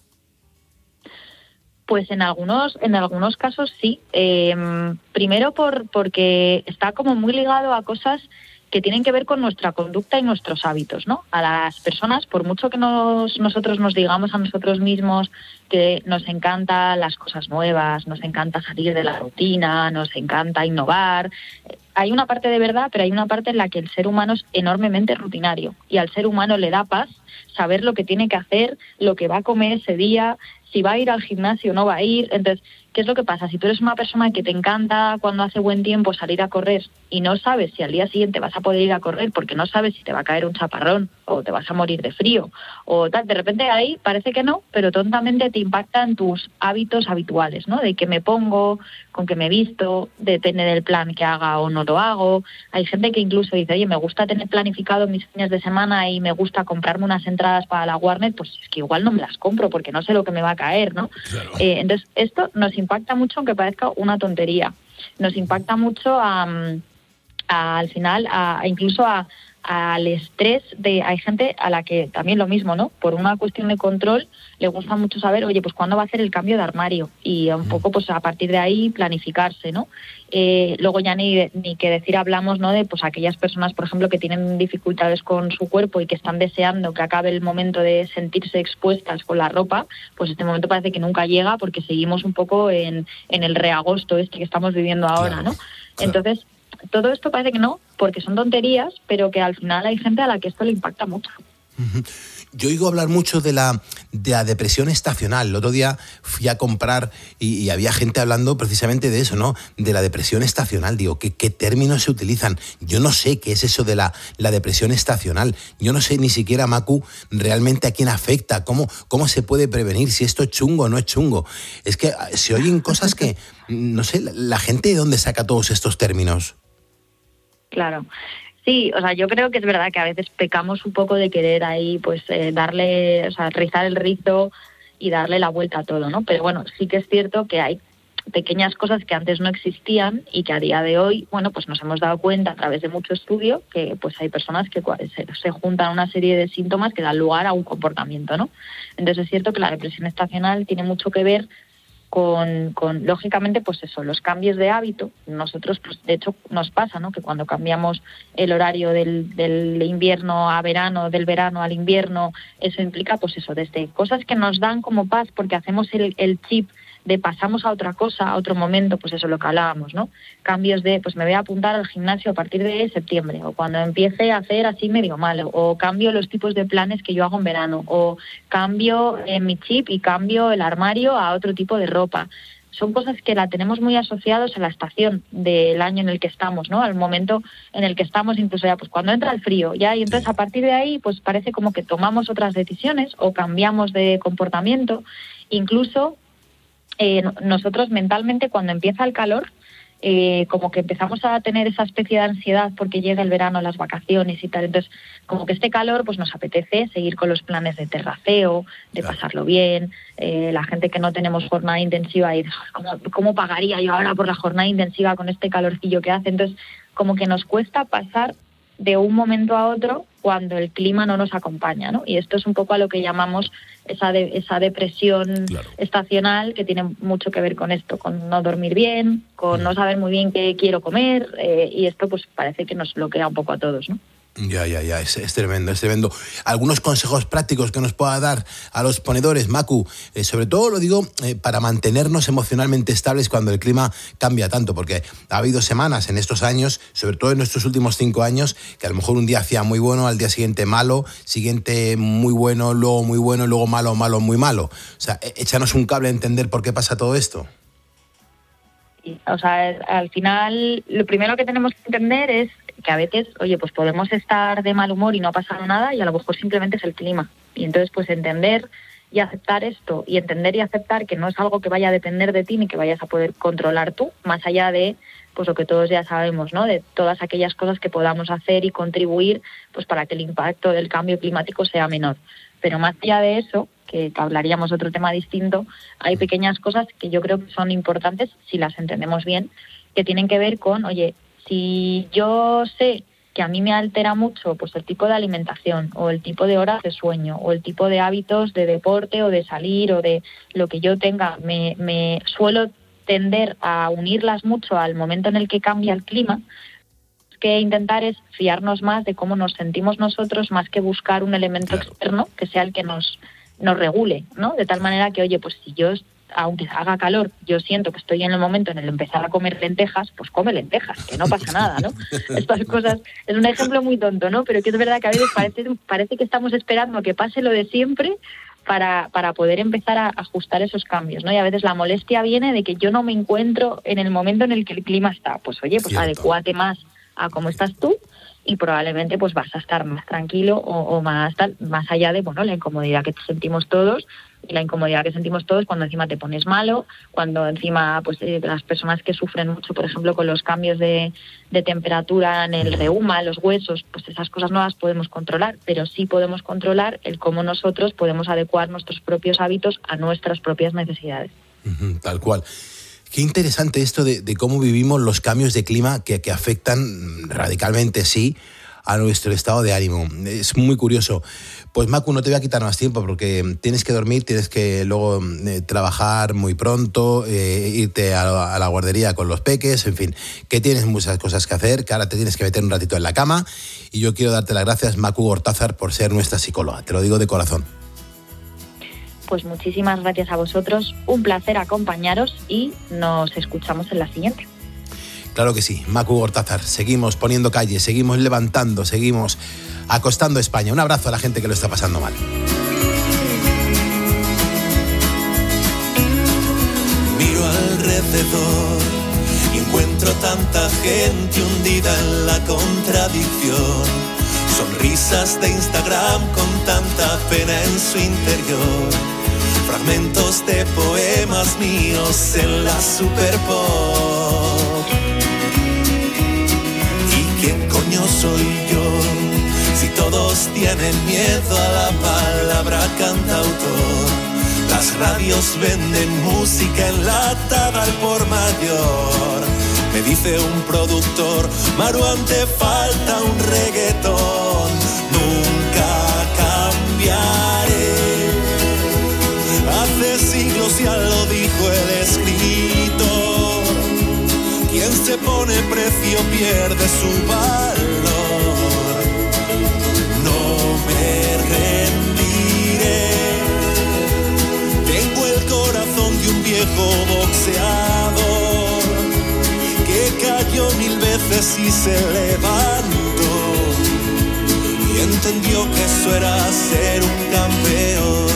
Pues en algunos en algunos casos sí. Eh, primero por porque está como muy ligado a cosas que tienen que ver con nuestra conducta y nuestros hábitos, ¿no? A las personas, por mucho que nos, nosotros nos digamos a nosotros mismos que nos encantan las cosas nuevas, nos encanta salir de la rutina, nos encanta innovar, hay una parte de verdad, pero hay una parte en la que el ser humano es enormemente rutinario, y al ser humano le da paz saber lo que tiene que hacer, lo que va a comer ese día, si va a ir al gimnasio o no va a ir. Entonces, ¿qué es lo que pasa? Si tú eres una persona que te encanta cuando hace buen tiempo salir a correr y no sabes si al día siguiente vas a poder ir a correr porque no sabes si te va a caer un chaparrón o te vas a morir de frío o tal, de repente ahí parece que no, pero tontamente te impacta en tus hábitos habituales, ¿no? De qué me pongo, con qué me visto, depende del plan que haga o no lo hago. Hay gente que incluso dice, oye, me gusta tener planificado mis fines de semana y me gusta comprarme unas entradas para la Warner, pues es que igual no me las compro porque no sé lo que me va a caer, ¿no? Claro. Eh, entonces, esto nos impacta mucho, aunque parezca una tontería. Nos impacta mucho a, a, al final, a, a incluso a, al estrés de... Hay gente a la que también lo mismo, ¿no? Por una cuestión de control le gusta mucho saber, oye, pues cuándo va a hacer el cambio de armario, y un poco pues a partir de ahí planificarse, ¿no? Eh, luego ya ni, ni que decir hablamos, ¿no? De pues aquellas personas, por ejemplo, que tienen dificultades con su cuerpo y que están deseando que acabe el momento de sentirse expuestas con la ropa, pues este momento parece que nunca llega porque seguimos un poco en, en el reagosto este que estamos viviendo ahora, claro, ¿no? Claro. Entonces, todo esto parece que no, porque son tonterías, pero que al final hay gente a la que esto le impacta mucho. Yo oigo hablar mucho de la, de la depresión estacional. El otro día fui a comprar y, y había gente hablando precisamente de eso, ¿no? De la depresión estacional. Digo, ¿qué, qué términos se utilizan? Yo no sé qué es eso de la, la depresión estacional. Yo no sé ni siquiera, Macu, realmente a quién afecta, cómo, cómo se puede prevenir, si esto es chungo o no es chungo. Es que se oyen cosas que, no sé, la, la gente de dónde saca todos estos términos. Claro. Sí, o sea, yo creo que es verdad que a veces pecamos un poco de querer ahí, pues, eh, darle, o sea, rizar el rizo y darle la vuelta a todo, ¿no? Pero bueno, sí que es cierto que hay pequeñas cosas que antes no existían y que a día de hoy, bueno, pues nos hemos dado cuenta a través de mucho estudio que pues hay personas que se, se juntan una serie de síntomas que dan lugar a un comportamiento, ¿no? Entonces es cierto que la depresión estacional tiene mucho que ver Con, con, lógicamente, pues eso, los cambios de hábito. Nosotros, pues de hecho, nos pasa, ¿no? Que cuando cambiamos el horario del, del invierno a verano, del verano al invierno, eso implica, pues eso, desde cosas que nos dan como paz porque hacemos el, el chip de pasamos a otra cosa, a otro momento, pues eso, lo que hablábamos, ¿no? Cambios de, pues me voy a apuntar al gimnasio a partir de septiembre, o cuando empiece a hacer así medio malo, o cambio los tipos de planes que yo hago en verano, o cambio eh, mi chip y cambio el armario a otro tipo de ropa. Son cosas que la tenemos muy asociados a la estación del año en el que estamos, ¿no? Al momento en el que estamos, incluso ya pues cuando entra el frío, ya, y entonces a partir de ahí pues parece como que tomamos otras decisiones o cambiamos de comportamiento, incluso eh, nosotros mentalmente cuando empieza el calor, Eh, como que empezamos a tener esa especie de ansiedad porque llega el verano, las vacaciones y tal. Entonces, como que este calor pues nos apetece seguir con los planes de terraceo, de pasarlo bien. Eh, la gente que no tenemos jornada intensiva y ¿cómo, ¿cómo pagaría yo ahora por la jornada intensiva con este calorcillo que hace? Entonces, como que nos cuesta pasar de un momento a otro cuando el clima no nos acompaña, ¿no? Y esto es un poco a lo que llamamos esa de, esa depresión claro. estacional, que tiene mucho que ver con esto, con no dormir bien, con mm. no saber muy bien qué quiero comer, eh, y esto pues parece que nos bloquea un poco a todos, ¿no? Ya, ya, ya, es, es tremendo, es tremendo. Algunos consejos prácticos que nos pueda dar a los ponedores, Macu, eh, sobre todo lo digo eh, para mantenernos emocionalmente estables cuando el clima cambia tanto, porque ha habido semanas en estos años, sobre todo en nuestros últimos cinco años, que a lo mejor un día hacía muy bueno, al día siguiente malo, siguiente muy bueno, luego muy bueno, luego malo, malo, muy malo. O sea, échanos un cable a entender por qué pasa todo esto. O sea, al final, lo primero que tenemos que entender es que a veces, oye, pues podemos estar de mal humor y no ha pasado nada y a lo mejor simplemente es el clima. Y entonces, pues entender y aceptar esto y entender y aceptar que no es algo que vaya a depender de ti ni que vayas a poder controlar tú, más allá de pues lo que todos ya sabemos, ¿no? De todas aquellas cosas que podamos hacer y contribuir pues para que el impacto del cambio climático sea menor. Pero más allá de eso, que hablaríamos otro tema distinto, hay pequeñas cosas que yo creo que son importantes si las entendemos bien, que tienen que ver con, oye, si yo sé que a mí me altera mucho pues el tipo de alimentación o el tipo de horas de sueño o el tipo de hábitos de deporte o de salir o de lo que yo tenga, me, me suelo tender a unirlas mucho al momento en el que cambia el clima, que intentar es fiarnos más de cómo nos sentimos nosotros más que buscar un elemento claro. externo que sea el que nos nos regule, ¿no? De tal manera que, oye, pues si yo, aunque haga calor, yo siento que estoy en el momento en el empezar a comer lentejas, pues come lentejas, que no pasa nada, ¿no? Estas cosas, es un ejemplo muy tonto, ¿no? Pero que es verdad que a veces parece, parece que estamos esperando a que pase lo de siempre para, para poder empezar a ajustar esos cambios, ¿no? Y a veces la molestia viene de que yo no me encuentro en el momento en el que el clima está. Pues oye, pues Cierto. Adecúate más a cómo estás tú y probablemente pues vas a estar más tranquilo o, o más tal, más allá de bueno la incomodidad que sentimos todos y la incomodidad que sentimos todos cuando encima te pones malo, cuando encima pues eh, las personas que sufren mucho, por ejemplo, con los cambios de, de temperatura en el reuma, los huesos, pues esas cosas no las podemos controlar, pero sí podemos controlar el cómo nosotros podemos adecuar nuestros propios hábitos a nuestras propias necesidades. Uh-huh, tal cual. Qué interesante esto de, de cómo vivimos los cambios de clima que, que afectan radicalmente, sí, a nuestro estado de ánimo. Es muy curioso. Pues Macu, no te voy a quitar más tiempo porque tienes que dormir, tienes que luego eh, trabajar muy pronto, eh, irte a, a la guardería con los peques, en fin, que tienes muchas cosas que hacer, que ahora te tienes que meter un ratito en la cama y yo quiero darte las gracias, Macu Gortázar, por ser nuestra psicóloga. Te lo digo de corazón. Pues muchísimas gracias a vosotros, un placer acompañaros y nos escuchamos en la siguiente. Claro que sí, Macu Gortázar, seguimos poniendo calle, seguimos levantando, seguimos acostando a España. Un abrazo a la gente que lo está pasando mal. Miro alrededor y encuentro tanta gente hundida en la contradicción. Sonrisas de Instagram con tanta pena en su interior. Fragmentos de poemas míos en la Superpop. ¿Y quién coño soy yo? Si todos tienen miedo a la palabra cantautor. Las radios venden música enlatada al por mayor. Me dice un productor, Maruán, te falta un reggaetón. Nunca cambiaré. Hace siglos ya lo dijo el escritor. Quien se pone precio pierde su valor. No me rendiré. Tengo el corazón de un viejo boxeador que cayó mil veces y se levantó y entendió que eso era ser un campeón.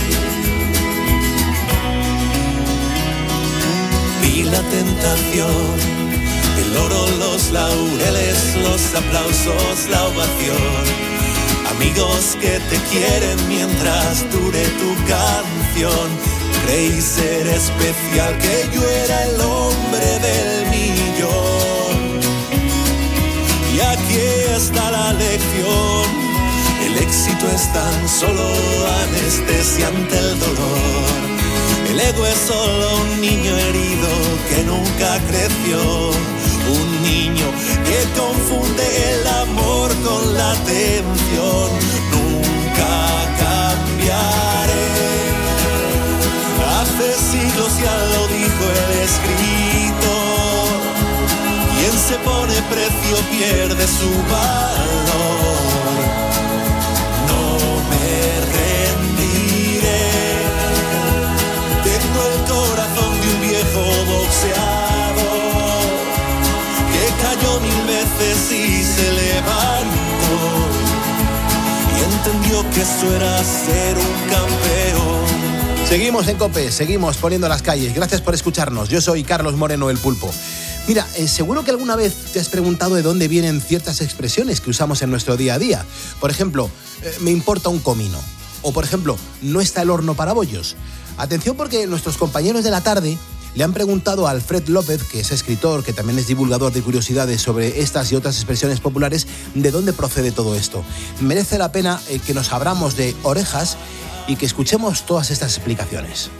Vi la tentación, el oro, los laureles, los aplausos, la ovación. Amigos que te quieren mientras dure tu canción. Creí ser especial, que yo era el hombre del millón. Y aquí está la lección. El éxito es tan solo anestesia ante el dolor. El ego es solo un niño herido que nunca creció. Un niño que confunde el amor con la atención. Nunca cambiaré. Hace siglos ya lo dijo el escritor. Quien se pone precio pierde su valor. Boxeador que cayó mil veces y se levantó y entendió que eso era ser un campeón. Seguimos en COPE, seguimos poniendo las calles. Gracias por escucharnos. Yo soy Carlos Moreno, el Pulpo. Mira, eh, seguro que alguna vez te has preguntado de dónde vienen ciertas expresiones que usamos en nuestro día a día. Por ejemplo, eh, me importa un comino. O por ejemplo, no está el horno para bollos. Atención, porque nuestros compañeros de la tarde le han preguntado a Alfred López, que es escritor, que también es divulgador de curiosidades sobre estas y otras expresiones populares, de dónde procede todo esto. Merece la pena eh, que nos abramos de orejas y que escuchemos todas estas explicaciones.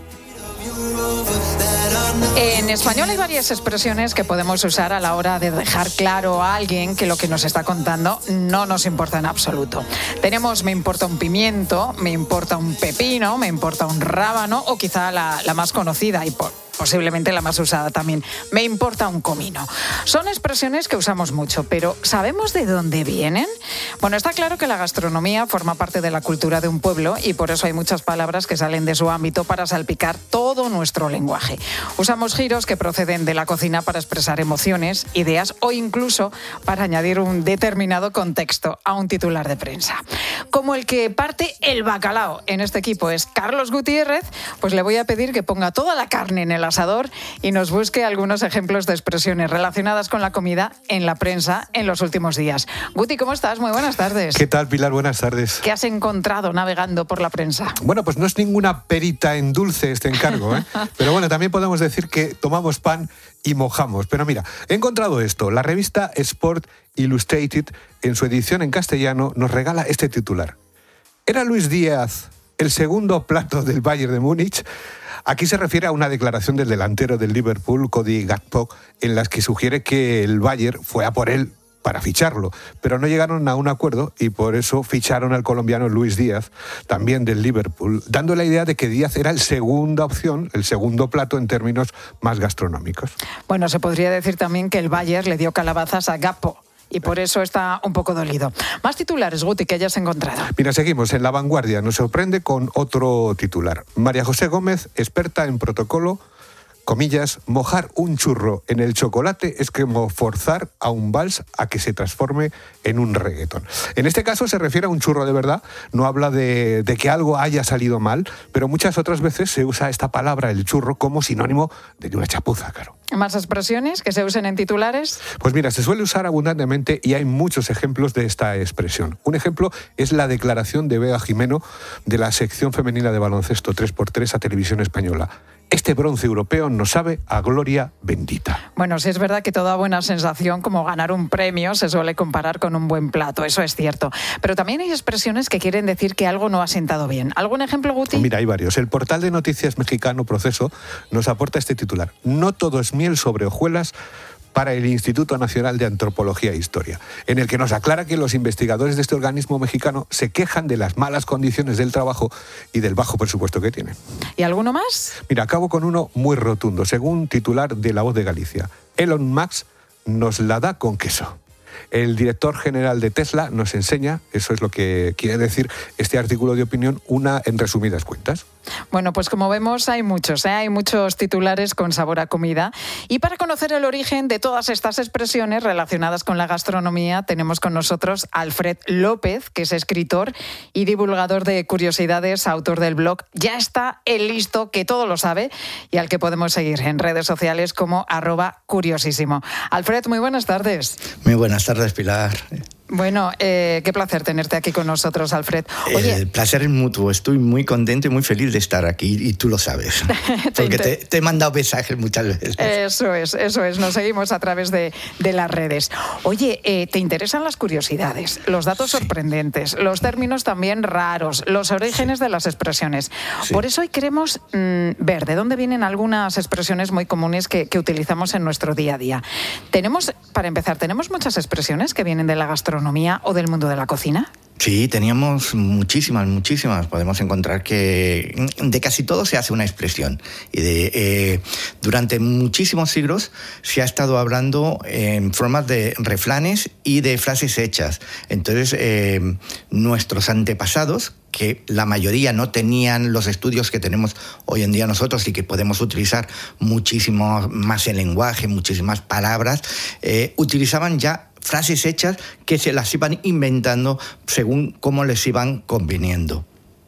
En español hay varias expresiones que podemos usar a la hora de dejar claro a alguien que lo que nos está contando no nos importa en absoluto. Tenemos me importa un pimiento, me importa un pepino, me importa un rábano o quizá la, la más conocida y por posiblemente la más usada también, me importa un comino. Son expresiones que usamos mucho, pero ¿sabemos de dónde vienen? Bueno, está claro que la gastronomía forma parte de la cultura de un pueblo y por eso hay muchas palabras que salen de su ámbito para salpicar todo nuestro lenguaje. Usamos giros que proceden de la cocina para expresar emociones, ideas o incluso para añadir un determinado contexto a un titular de prensa. Como el que parte el bacalao en este equipo es Carlos Gutiérrez, pues le voy a pedir que ponga toda la carne en el asador y nos busque algunos ejemplos de expresiones relacionadas con la comida en la prensa en los últimos días. Guti, ¿cómo estás? Muy buenas tardes. ¿Qué tal, Pilar? Buenas tardes. ¿Qué has encontrado navegando por la prensa? Bueno, pues no es ninguna perita en dulce este encargo, ¿eh? Pero bueno, también podemos decir que tomamos pan y mojamos. Pero mira, he encontrado esto. La revista Sport Illustrated, en su edición en castellano, nos regala este titular. ¿Era Luis Díaz el segundo plato del Bayern de Múnich? Aquí se refiere a una declaración del delantero del Liverpool, Cody Gakpo, en las que sugiere que el Bayern fue a por él para ficharlo, pero no llegaron a un acuerdo y por eso ficharon al colombiano Luis Díaz, también del Liverpool, dando la idea de que Díaz era el segunda opción, el segundo plato en términos más gastronómicos. Bueno, se podría decir también que el Bayern le dio calabazas a Gakpo. Y por eso está un poco dolido. Más titulares, Guti, que hayas encontrado. Mira, seguimos en La Vanguardia. Nos sorprende con otro titular. María José Gómez, experta en protocolo, comillas, mojar un churro en el chocolate es como forzar a un vals a que se transforme en un reggaetón. En este caso se refiere a un churro de verdad, no habla de, de que algo haya salido mal, pero muchas otras veces se usa esta palabra, el churro, como sinónimo de una chapuza, claro. ¿Más expresiones que se usen en titulares? Pues mira, se suele usar abundantemente y hay muchos ejemplos de esta expresión. Un ejemplo es la declaración de Bea Jimeno de la sección femenina de baloncesto tres por tres a Televisión Española. Este bronce europeo nos sabe a gloria bendita. Bueno, sí es verdad que toda buena sensación como ganar un premio se suele comparar con un buen plato, eso es cierto. Pero también hay expresiones que quieren decir que algo no ha sentado bien. ¿Algún ejemplo, Guti? Mira, hay varios. El portal de noticias mexicano Proceso nos aporta este titular. No todo es miel sobre hojuelas para el Instituto Nacional de Antropología e Historia, en el que nos aclara que los investigadores de este organismo mexicano se quejan de las malas condiciones del trabajo y del bajo presupuesto que tienen. ¿Y alguno más? Mira, acabo con uno muy rotundo, según titular de La Voz de Galicia. Elon Musk nos la da con queso. El director general de Tesla nos enseña, eso es lo que quiere decir este artículo de opinión, una en resumidas cuentas. Bueno, pues como vemos hay muchos, ¿eh? hay muchos titulares con sabor a comida. Y para conocer el origen de todas estas expresiones relacionadas con la gastronomía, tenemos con nosotros a Alfred López, que es escritor y divulgador de curiosidades, autor del blog Ya está el listo, que todo lo sabe, y al que podemos seguir en redes sociales como arroba curiosísimo. Alfred, muy buenas tardes. Muy buenas tardes, Pilar. Bueno, eh, qué placer tenerte aquí con nosotros, Alfred. Oye, El placer es mutuo. Estoy muy contento y muy feliz de estar aquí y tú lo sabes. Porque te, te he mandado mensajes muchas veces. Eso es, eso es. Nos seguimos a través de, de las redes. Oye, eh, ¿te interesan las curiosidades, los datos sí. sorprendentes, los términos también raros, los orígenes sí. de las expresiones? Sí. Por eso hoy queremos mmm, ver de dónde vienen algunas expresiones muy comunes que, que utilizamos en nuestro día a día. Tenemos, para empezar, ¿tenemos muchas expresiones que vienen de la gastronomía o del mundo de la cocina? Sí, teníamos muchísimas, muchísimas. Podemos encontrar que de casi todo se hace una expresión. Y de, eh, durante muchísimos siglos se ha estado hablando en formas de refranes y de frases hechas. Entonces, eh, nuestros antepasados, que la mayoría no tenían los estudios que tenemos hoy en día nosotros y que podemos utilizar muchísimo más el lenguaje, muchísimas palabras, eh, utilizaban ya frases hechas que se las iban inventando según cómo les iban conviniendo.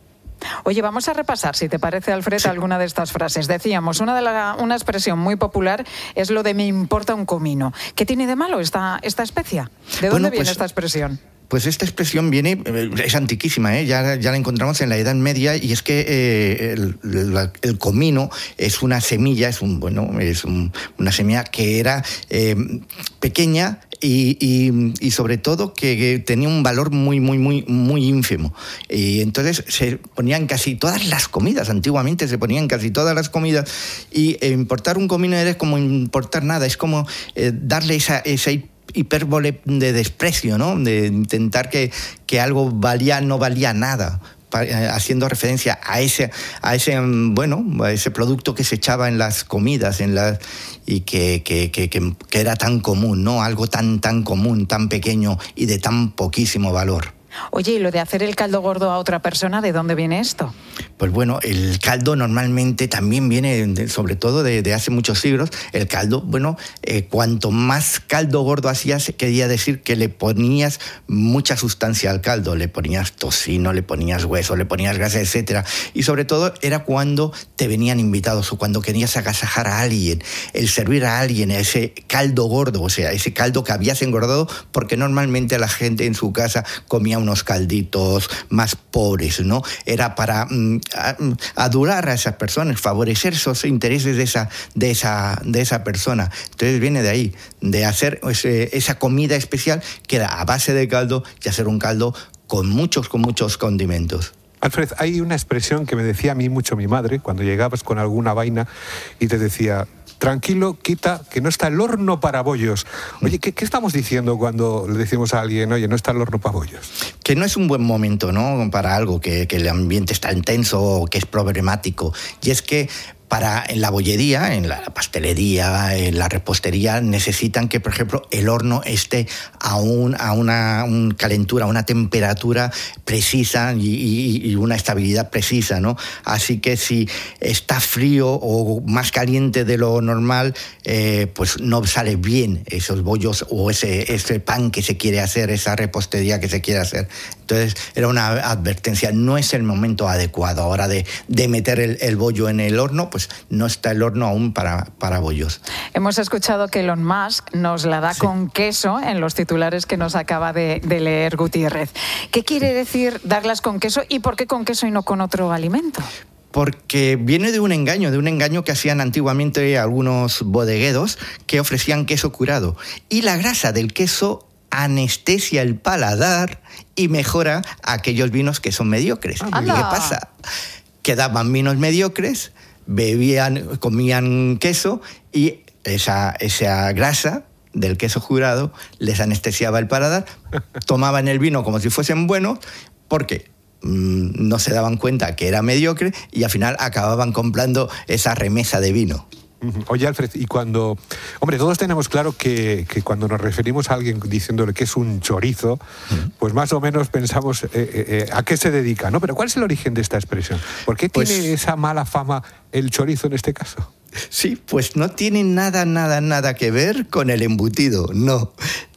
Oye, vamos a repasar, si te parece, Alfred, sí. alguna de estas frases. Decíamos, una, de la, una expresión muy popular es lo de me importa un comino. ¿Qué tiene de malo esta, esta especia? ¿De dónde bueno, viene pues, esta expresión? Pues esta expresión viene, es antiquísima, ¿eh? ya, ya la encontramos en la Edad Media, y es que eh, el, el, el comino es una semilla, es un bueno, es un, una semilla que era eh, pequeña y, y, y sobre todo que, que tenía un valor muy, muy, muy, muy ínfimo. Y entonces se ponían casi todas las comidas, antiguamente se ponían casi todas las comidas, y eh, importar un comino era como importar nada, es como eh, darle esa, esa hipérbole de desprecio, ¿no? De intentar que, que algo valía, no valía nada, haciendo referencia a ese, a ese, bueno, a ese producto que se echaba en las comidas, en las, y que, que, que, que, que era tan común, ¿no? Algo tan, tan común, tan pequeño y de tan poquísimo valor. Oye, ¿y lo de hacer el caldo gordo a otra persona, de dónde viene esto? Pues bueno, el caldo normalmente también viene, de, sobre todo de, de hace muchos siglos. El caldo, bueno, eh, cuanto más caldo gordo hacías, quería decir que le ponías mucha sustancia al caldo. Le ponías tocino, le ponías hueso, le ponías grasa, etcétera. Y sobre todo era cuando te venían invitados o cuando querías agasajar a alguien. El servir a alguien ese caldo gordo, o sea, ese caldo que habías engordado, porque normalmente la gente en su casa comía unos calditos más pobres, ¿no? Era para mm, adular a esas personas, favorecer esos intereses de esa, de esa, de esa persona. Entonces viene de ahí, de hacer ese, esa comida especial que era a base de caldo y hacer un caldo con muchos, con muchos condimentos. Alfred, hay una expresión que me decía a mí mucho mi madre cuando llegabas con alguna vaina y te decía: tranquilo, quita, que no está el horno para bollos. Oye, ¿qué, ¿qué estamos diciendo cuando le decimos a alguien, oye, no está el horno para bollos? Que no es un buen momento, ¿no? Para algo, que, que el ambiente está intenso o que es problemático. Y es que para en la bollería, en la pastelería, en la repostería, necesitan que, por ejemplo, el horno esté a, un, a una un calentura, a una temperatura precisa y, y, y una estabilidad precisa, ¿no? Así que si está frío o más caliente de lo normal, eh, pues no sale bien esos bollos o ese, ese pan que se quiere hacer, esa repostería que se quiere hacer. Entonces, era una advertencia, no es el momento adecuado ahora de, de meter el, el bollo en el horno, pues no está el horno aún para, para bollos. Hemos escuchado que Elon Musk nos la da sí. con queso en los titulares que nos acaba de, de leer Gutiérrez. ¿Qué quiere decir darlas con queso y por qué con queso y no con otro alimento? Porque viene de un engaño, de un engaño que hacían antiguamente algunos bodegueros que ofrecían queso curado. Y la grasa del queso anestesia el paladar y mejora aquellos vinos que son mediocres. ¡Anda! ¿Y qué pasa? Quedaban vinos mediocres, bebían, comían queso y esa, esa grasa del queso jurado les anestesiaba el paladar, tomaban el vino como si fuesen buenos, porque mmm, no se daban cuenta que era mediocre y al final acababan comprando esa remesa de vino. Oye, Alfred, y cuando... Hombre, todos tenemos claro que, que cuando nos referimos a alguien diciéndole que es un chorizo, uh-huh. pues más o menos pensamos eh, eh, a qué se dedica, ¿no? Pero ¿cuál es el origen de esta expresión? ¿Por qué pues, tiene esa mala fama el chorizo en este caso? Sí, pues no tiene nada, nada, nada que ver con el embutido, no.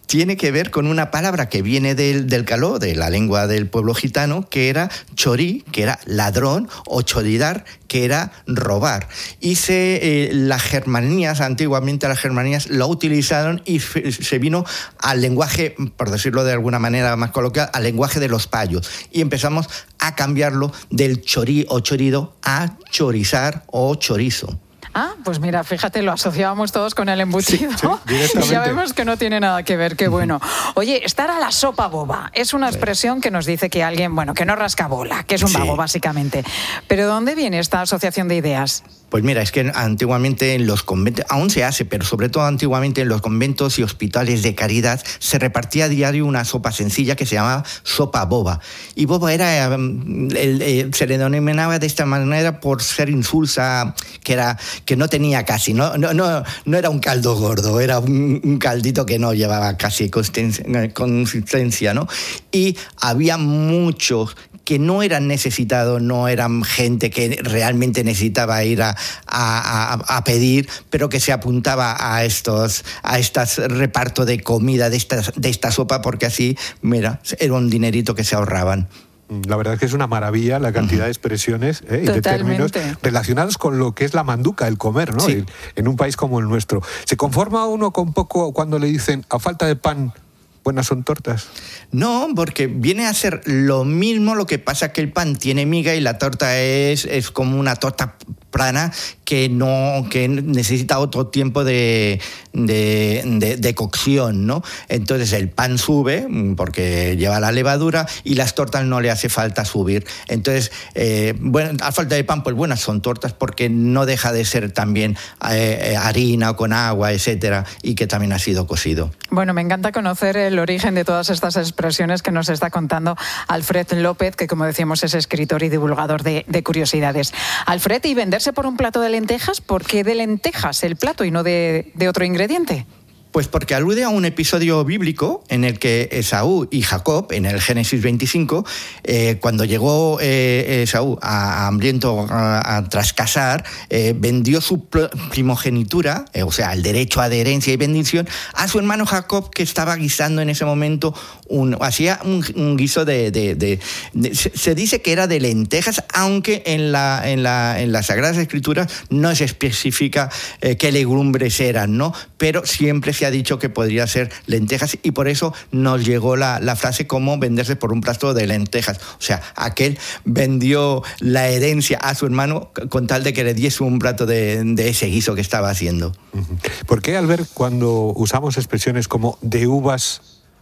tiene que ver con una palabra que viene del, del caló, de la lengua del pueblo gitano, que era chorí, que era ladrón, o choridar, que era robar. Y se, eh, las germanías, antiguamente las germanías lo utilizaron y f- se vino al lenguaje, por decirlo de alguna manera más coloquial, al lenguaje de los payos. Y empezamos a cambiarlo del chorí o chorido a chorizar o chorizo. Ah, pues mira, fíjate, lo asociábamos todos con el embutido. Sí, sí, y ya vemos que no tiene nada que ver, qué bueno. Oye, estar a la sopa boba es una expresión que nos dice que alguien, bueno, que no rasca bola, que es un vago, Sí. básicamente. Pero ¿de dónde viene esta asociación de ideas? Pues mira, es que antiguamente en los conventos, aún se hace, pero sobre todo antiguamente en los conventos y hospitales de caridad se repartía a diario una sopa sencilla que se llamaba sopa boba. Y boba era, um, el, el, se le denominaba de esta manera por ser insulsa, que era que no tenía casi, no, no, no, no era un caldo gordo, era un, un caldito que no llevaba casi consistencia, consistencia, ¿no? Y había muchos que no eran necesitados, no eran gente que realmente necesitaba ir a, a, a, a pedir, pero que se apuntaba a estos a estos reparto de comida, de esta, de esta sopa, porque así, mira, era un dinerito que se ahorraban. La verdad es que es una maravilla la cantidad de expresiones ¿eh? y de términos relacionados con lo que es la manduca, el comer, ¿no? Sí. En un país como el nuestro. ¿Se conforma uno con poco cuando le dicen, a falta de pan, buenas son tortas? No, porque viene a ser lo mismo, lo que pasa que el pan tiene miga y la torta es, es como una torta plana que no que necesita otro tiempo de, de, de, de cocción, ¿no? Entonces el pan sube porque lleva la levadura y las tortas no le hace falta subir. Entonces, eh, bueno, a falta de pan, pues buenas son tortas porque no deja de ser también eh, harina con agua, etcétera, y que también ha sido cocido. Bueno, me encanta conocer el origen de todas estas expresiones que nos está contando Alfred López, que como decíamos es escritor y divulgador de, de curiosidades. Alfred, ¿y venderse por un plato de lentejas? ¿Por qué de lentejas el plato y no de, de otro ingrediente? Pues porque alude a un episodio bíblico en el que Esaú y Jacob, en el Génesis veinticinco, eh, cuando llegó eh, Esaú a, a hambriento a, a trascasar, eh, vendió su primogenitura, eh, o sea, el derecho a de herencia y bendición, a su hermano Jacob, que estaba guisando en ese momento, un, hacía un, un guiso de... de, de, de se, se dice que era de lentejas, aunque en la, en la, en las Sagradas Escrituras no se especifica eh, qué legumbres eran, ¿no? Pero siempre se ha dicho que podría ser lentejas y por eso nos llegó la, la frase como venderse por un plato de lentejas. O sea, aquel vendió la herencia a su hermano con tal de que le diese un plato de, de ese guiso que estaba haciendo. ¿Por qué, Albert, cuando usamos expresiones como de uvas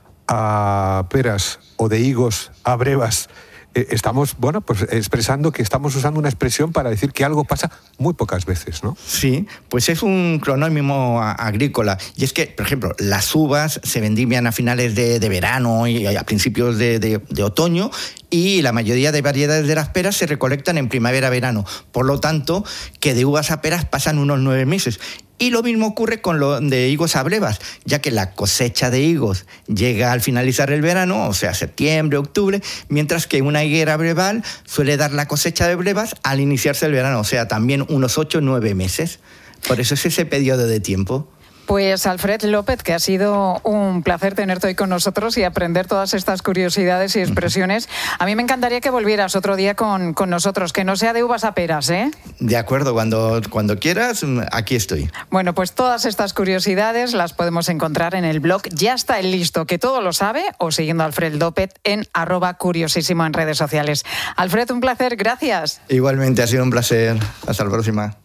a peras o de higos a brevas, eh, estamos, bueno, pues expresando que estamos usando una expresión para decir que algo pasa muy pocas veces, ¿no? Sí, pues es un cronónimo agrícola. Y es que, por ejemplo, las uvas se vendimian a finales de, de verano y a principios de, de, de otoño, y la mayoría de variedades de las peras se recolectan en primavera-verano. Por lo tanto, que de uvas a peras pasan unos nueve meses. Y lo mismo ocurre con lo de higos a brevas, ya que la cosecha de higos llega al finalizar el verano, o sea, septiembre, octubre, mientras que una higuera breval suele dar la cosecha de brevas al iniciarse el verano, o sea, también unos ocho o nueve meses. Por eso es ese periodo de tiempo. Pues Alfred López, que ha sido un placer tenerte hoy con nosotros y aprender todas estas curiosidades y expresiones. A mí me encantaría que volvieras otro día con, con nosotros, que no sea de uvas a peras, ¿eh? De acuerdo, cuando, cuando quieras, aquí estoy. Bueno, pues todas estas curiosidades las podemos encontrar en el blog Ya está el listo, que todo lo sabe, o siguiendo a Alfred López en arroba curiosísimo en redes sociales. Alfred, un placer, gracias. Igualmente, ha sido un placer. Hasta la próxima.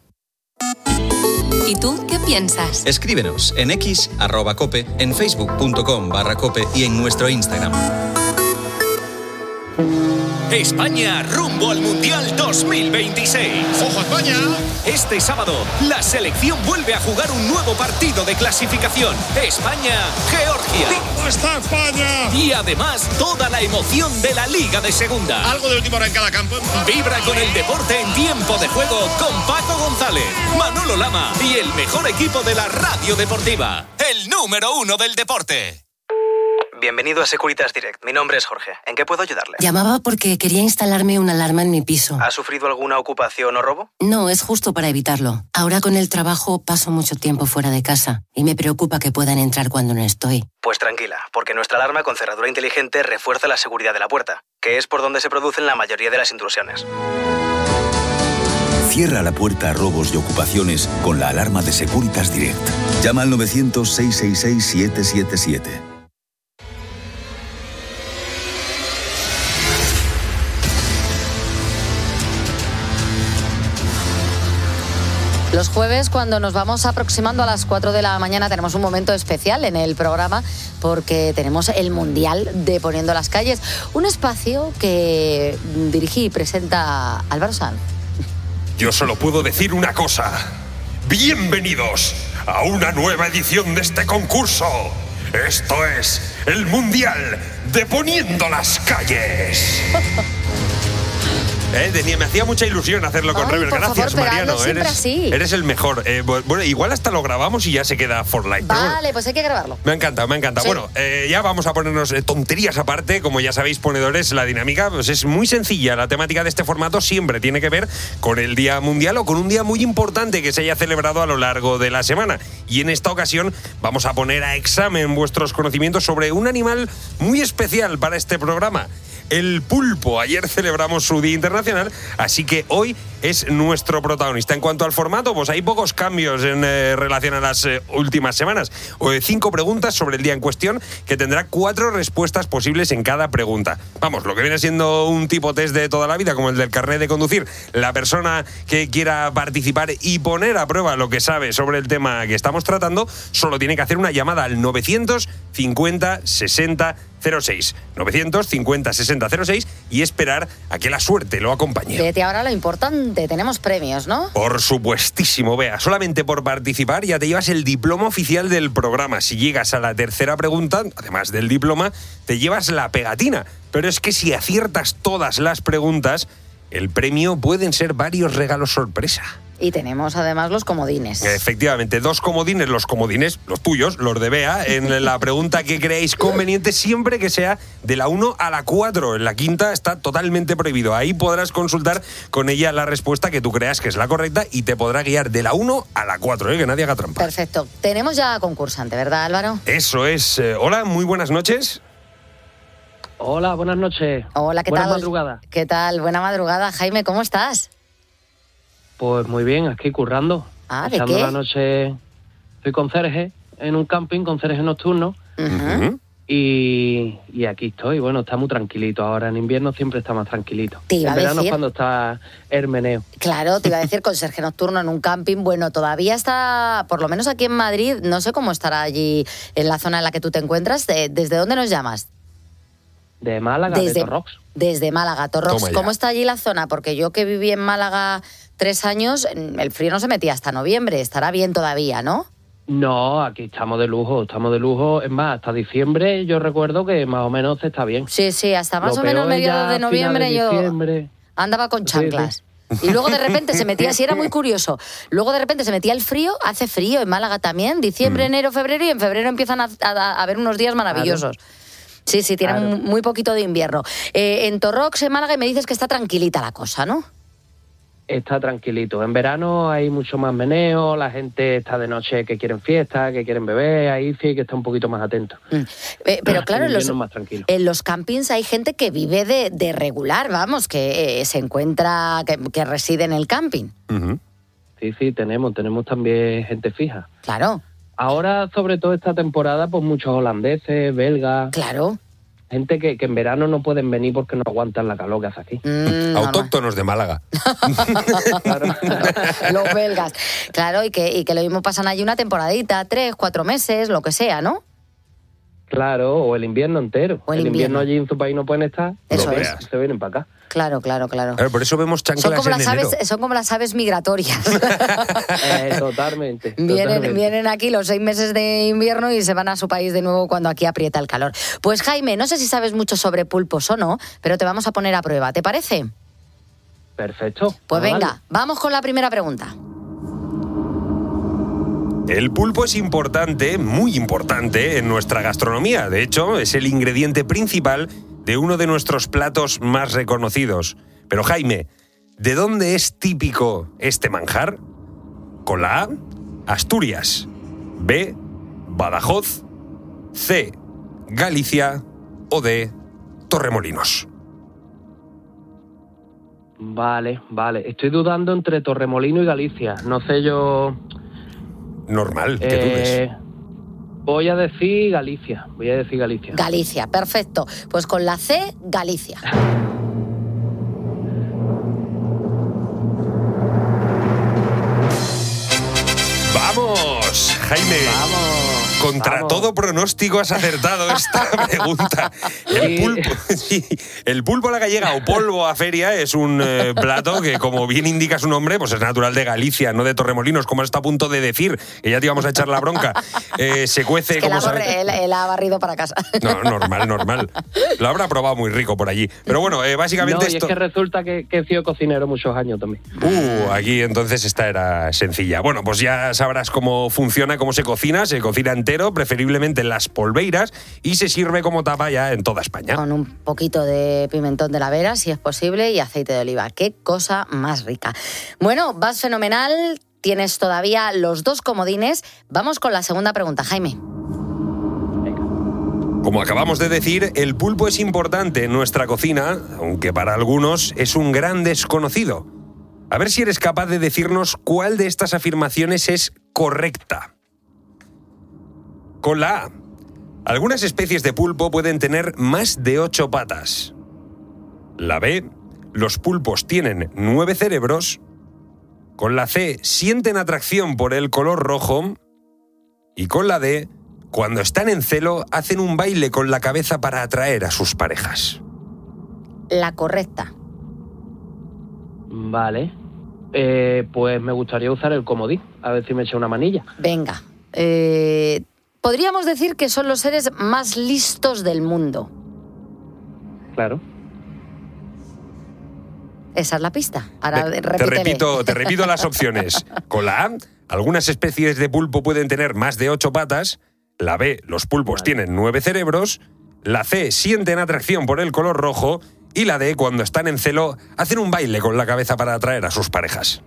¿Y tú qué piensas? Escríbenos en X, arroba cope, en facebook punto com barra cope y en nuestro Instagram. España rumbo al Mundial dos mil veintiséis. ¡Ojo España! Este sábado, la selección vuelve a jugar un nuevo partido de clasificación. España-Georgia. ¿Cómo está España? Y además, toda la emoción de la Liga de Segunda. Algo de última hora en cada campo. Vibra con el deporte en tiempo de juego con Paco González, Manolo Lama y el mejor equipo de la radio deportiva. El número uno del deporte. Bienvenido a Securitas Direct. Mi nombre es Jorge. ¿En qué puedo ayudarle? Llamaba porque quería instalarme una alarma en mi piso. ¿Ha sufrido alguna ocupación o robo? No, es justo para evitarlo. Ahora con el trabajo paso mucho tiempo fuera de casa y me preocupa que puedan entrar cuando no estoy. Pues tranquila, porque nuestra alarma con cerradura inteligente refuerza la seguridad de la puerta, que es por donde se producen la mayoría de las intrusiones. Cierra la puerta a robos y ocupaciones con la alarma de Securitas Direct. Llama al novecientos, seiscientos sesenta y seis, setecientos setenta y siete. Los jueves, cuando nos vamos aproximando a las cuatro de la mañana, tenemos un momento especial en el programa porque tenemos el Mundial de Poniendo las Calles, un espacio que dirigí y presenta Álvaro Sanz. Yo solo puedo decir una cosa. Bienvenidos a una nueva edición de este concurso. Esto es el Mundial de Poniendo las Calles. Eh, tenía, me hacía mucha ilusión hacerlo con Ay, Rever. por Gracias, favor, Mariano. siempre Eres, así. eres el mejor. Eh, bueno, igual hasta lo grabamos y ya se queda for life. pero bueno, Vale, pues hay que grabarlo. me encanta, me encanta. Sí. Bueno, eh, ya vamos a ponernos eh, tonterías aparte. Como ya sabéis, ponedores, la dinámica pues es muy sencilla. La temática de este formato siempre tiene que ver con el Día Mundial o con un día muy importante que se haya celebrado a lo largo de la semana. Y en esta ocasión vamos a poner a examen vuestros conocimientos sobre un animal muy especial para este programa. El pulpo. Ayer celebramos su Día Internacional, así que hoy es nuestro protagonista. En cuanto al formato, pues hay pocos cambios en eh, relación a las eh, últimas semanas. O, eh, cinco preguntas sobre el día en cuestión, que tendrá cuatro respuestas posibles en cada pregunta. Vamos, lo que viene siendo un tipo test de toda la vida, como el del carnet de conducir. La persona que quiera participar y poner a prueba lo que sabe sobre el tema que estamos tratando, solo tiene que hacer una llamada al novecientos cincuenta sesenta cero seis. novecientos cincuenta sesenta cero seis y esperar a que la suerte lo acompañe. Vete ahora lo importante, tenemos premios, ¿no? Por supuestísimo, Bea. Solamente por participar ya te llevas el diploma oficial del programa. Si llegas a la tercera pregunta, además del diploma, te llevas la pegatina. Pero es que si aciertas todas las preguntas, el premio pueden ser varios regalos sorpresa. Y tenemos además los comodines. Efectivamente, dos comodines, los comodines, los tuyos, los de Bea, en la pregunta que creáis conveniente, siempre que sea de la uno a la cuatro. En la quinta está totalmente prohibido. Ahí podrás consultar con ella la respuesta que tú creas que es la correcta y te podrá guiar de la uno a la cuatro, ¿eh? Que nadie haga trampa. Perfecto. Tenemos ya concursante, ¿verdad, Álvaro? Eso es. Eh, hola, muy buenas noches. Hola, buenas noches. Hola, ¿qué Buenas tal? madrugadas. ¿Qué tal? Buena madrugada. Jaime, ¿cómo estás? Pues muy bien, aquí currando. Ah, ¿de Echando qué? la noche, estoy con Serge, en un camping con Serge nocturno. Ujú. Y, y aquí estoy, bueno, está muy tranquilito ahora. En invierno siempre está más tranquilito. Te iba en a verano es decir. cuando está el meneo. Claro, te iba a decir con Sergio Nocturno en un camping. Bueno, todavía está, por lo menos aquí en Madrid, no sé cómo estará allí en la zona en la que tú te encuentras. ¿De- ¿Desde dónde nos llamas? De Málaga, de Desde, Torrox. desde Málaga, Torrox. Toma ya. ¿Cómo está allí la zona? Porque yo que viví en Málaga tres años, el frío no se metía hasta noviembre. Estará bien todavía, ¿no? No, aquí estamos de lujo, estamos de lujo. Es más, hasta diciembre yo recuerdo que más o menos está bien. Sí, sí, hasta más Lo o menos peor es mediados ya de noviembre finales yo de diciembre. andaba con chanclas. Y luego de repente se metía, sí, era muy curioso. Luego de repente se metía el frío, hace frío en Málaga también, diciembre, enero, febrero, y en febrero empiezan a, a- a haber unos días maravillosos. Sí, sí, tienen Claro. muy poquito de invierno. Eh, en Torrox, en Málaga, me dices que está tranquilita la cosa, ¿no? Está tranquilito. En verano hay mucho más meneo, la gente está de noche que quieren fiesta, que quieren beber, ahí sí que está un poquito más atento. Eh, pero claro, en en los, invierno es más tranquilo. en los campings hay gente que vive de, de regular, vamos, que eh, se encuentra, que, que reside en el camping. Sí, sí, tenemos, tenemos también gente fija. Claro. Ahora, sobre todo esta temporada, pues muchos holandeses, belgas. Claro. Gente que, que en verano no pueden venir porque no aguantan la calor que hace aquí. Mm, Autóctonos de Málaga. Los belgas. Claro, y que, y que lo mismo pasan allí una temporadita, tres, cuatro meses, lo que sea, ¿no? Claro, o el invierno entero. O el el invierno. invierno. allí en su país no pueden estar. Eso lo es. veas, se vienen para acá. Claro, claro, claro. Claro, por eso vemos chanclas Son como, en las enero. aves, son como las aves migratorias. Eh, totalmente. Vienen, totalmente. vienen aquí los seis meses de invierno y se van a su país de nuevo cuando aquí aprieta el calor. Pues Jaime, no sé si sabes mucho sobre pulpos o no, pero te vamos a poner a prueba, ¿te parece? Perfecto. Pues Vale. venga, vamos con la primera pregunta. El pulpo es importante, muy importante, en nuestra gastronomía. De hecho, es el ingrediente principal de uno de nuestros platos más reconocidos. Pero Jaime, ¿de dónde es típico este manjar? Con la A, Asturias. B, Badajoz. C, Galicia. O D, Torremolinos. Vale, vale. Estoy dudando entre Torremolino y Galicia. No sé yo... Normal, que Eh, dudes. voy a decir Galicia. Voy a decir Galicia. Galicia, perfecto. Pues con la C, Galicia. ¡Vamos, Jaime! ¡Vamos! Contra vamos. todo pronóstico has acertado esta pregunta. El pulpo, sí, el pulpo a la gallega o polvo a feria es un eh, plato que, como bien indica su nombre, pues es natural de Galicia, no de Torremolinos, como está a punto de decir, que ya te íbamos a echar la bronca. Eh, se cuece, Es que como la sabes. barre- él, él ha barrido para casa. No, normal, normal. Lo habrá probado muy rico por allí. Pero bueno, eh, básicamente No, y esto... es que resulta que, que he sido cocinero muchos años también. Uh, aquí entonces esta era sencilla. Bueno, pues ya sabrás cómo funciona, cómo se cocina. Se cocina entero, preferiblemente en las polveiras, y se sirve como tapa ya en toda España. Con un poquito de pimentón de la Vera, si es posible, y aceite de oliva. ¡Qué cosa más rica! Bueno, vas fenomenal. Tienes todavía los dos comodines. Vamos con la segunda pregunta, Jaime. Como acabamos de decir, el pulpo es importante en nuestra cocina, aunque para algunos es un gran desconocido. A ver si eres capaz de decirnos cuál de estas afirmaciones es correcta. Con la A. Algunas especies de pulpo pueden tener más de ocho patas. La B. Los pulpos tienen nueve cerebros. Con la C. Sienten atracción por el color rojo. Y con la D. Cuando están en celo, hacen un baile con la cabeza para atraer a sus parejas. La correcta. Vale. Eh, pues me gustaría usar el comodín. A ver si me echa una manilla. Venga. Eh, podríamos decir que son los seres más listos del mundo. Claro. Esa es la pista. Ahora Te repítele. repito, te repito las opciones. Con la A, algunas especies de pulpo pueden tener más de ocho patas. La B, los pulpos tienen nueve cerebros. La C, sienten atracción por el color rojo. Y la D, cuando están en celo, hacen un baile con la cabeza para atraer a sus parejas.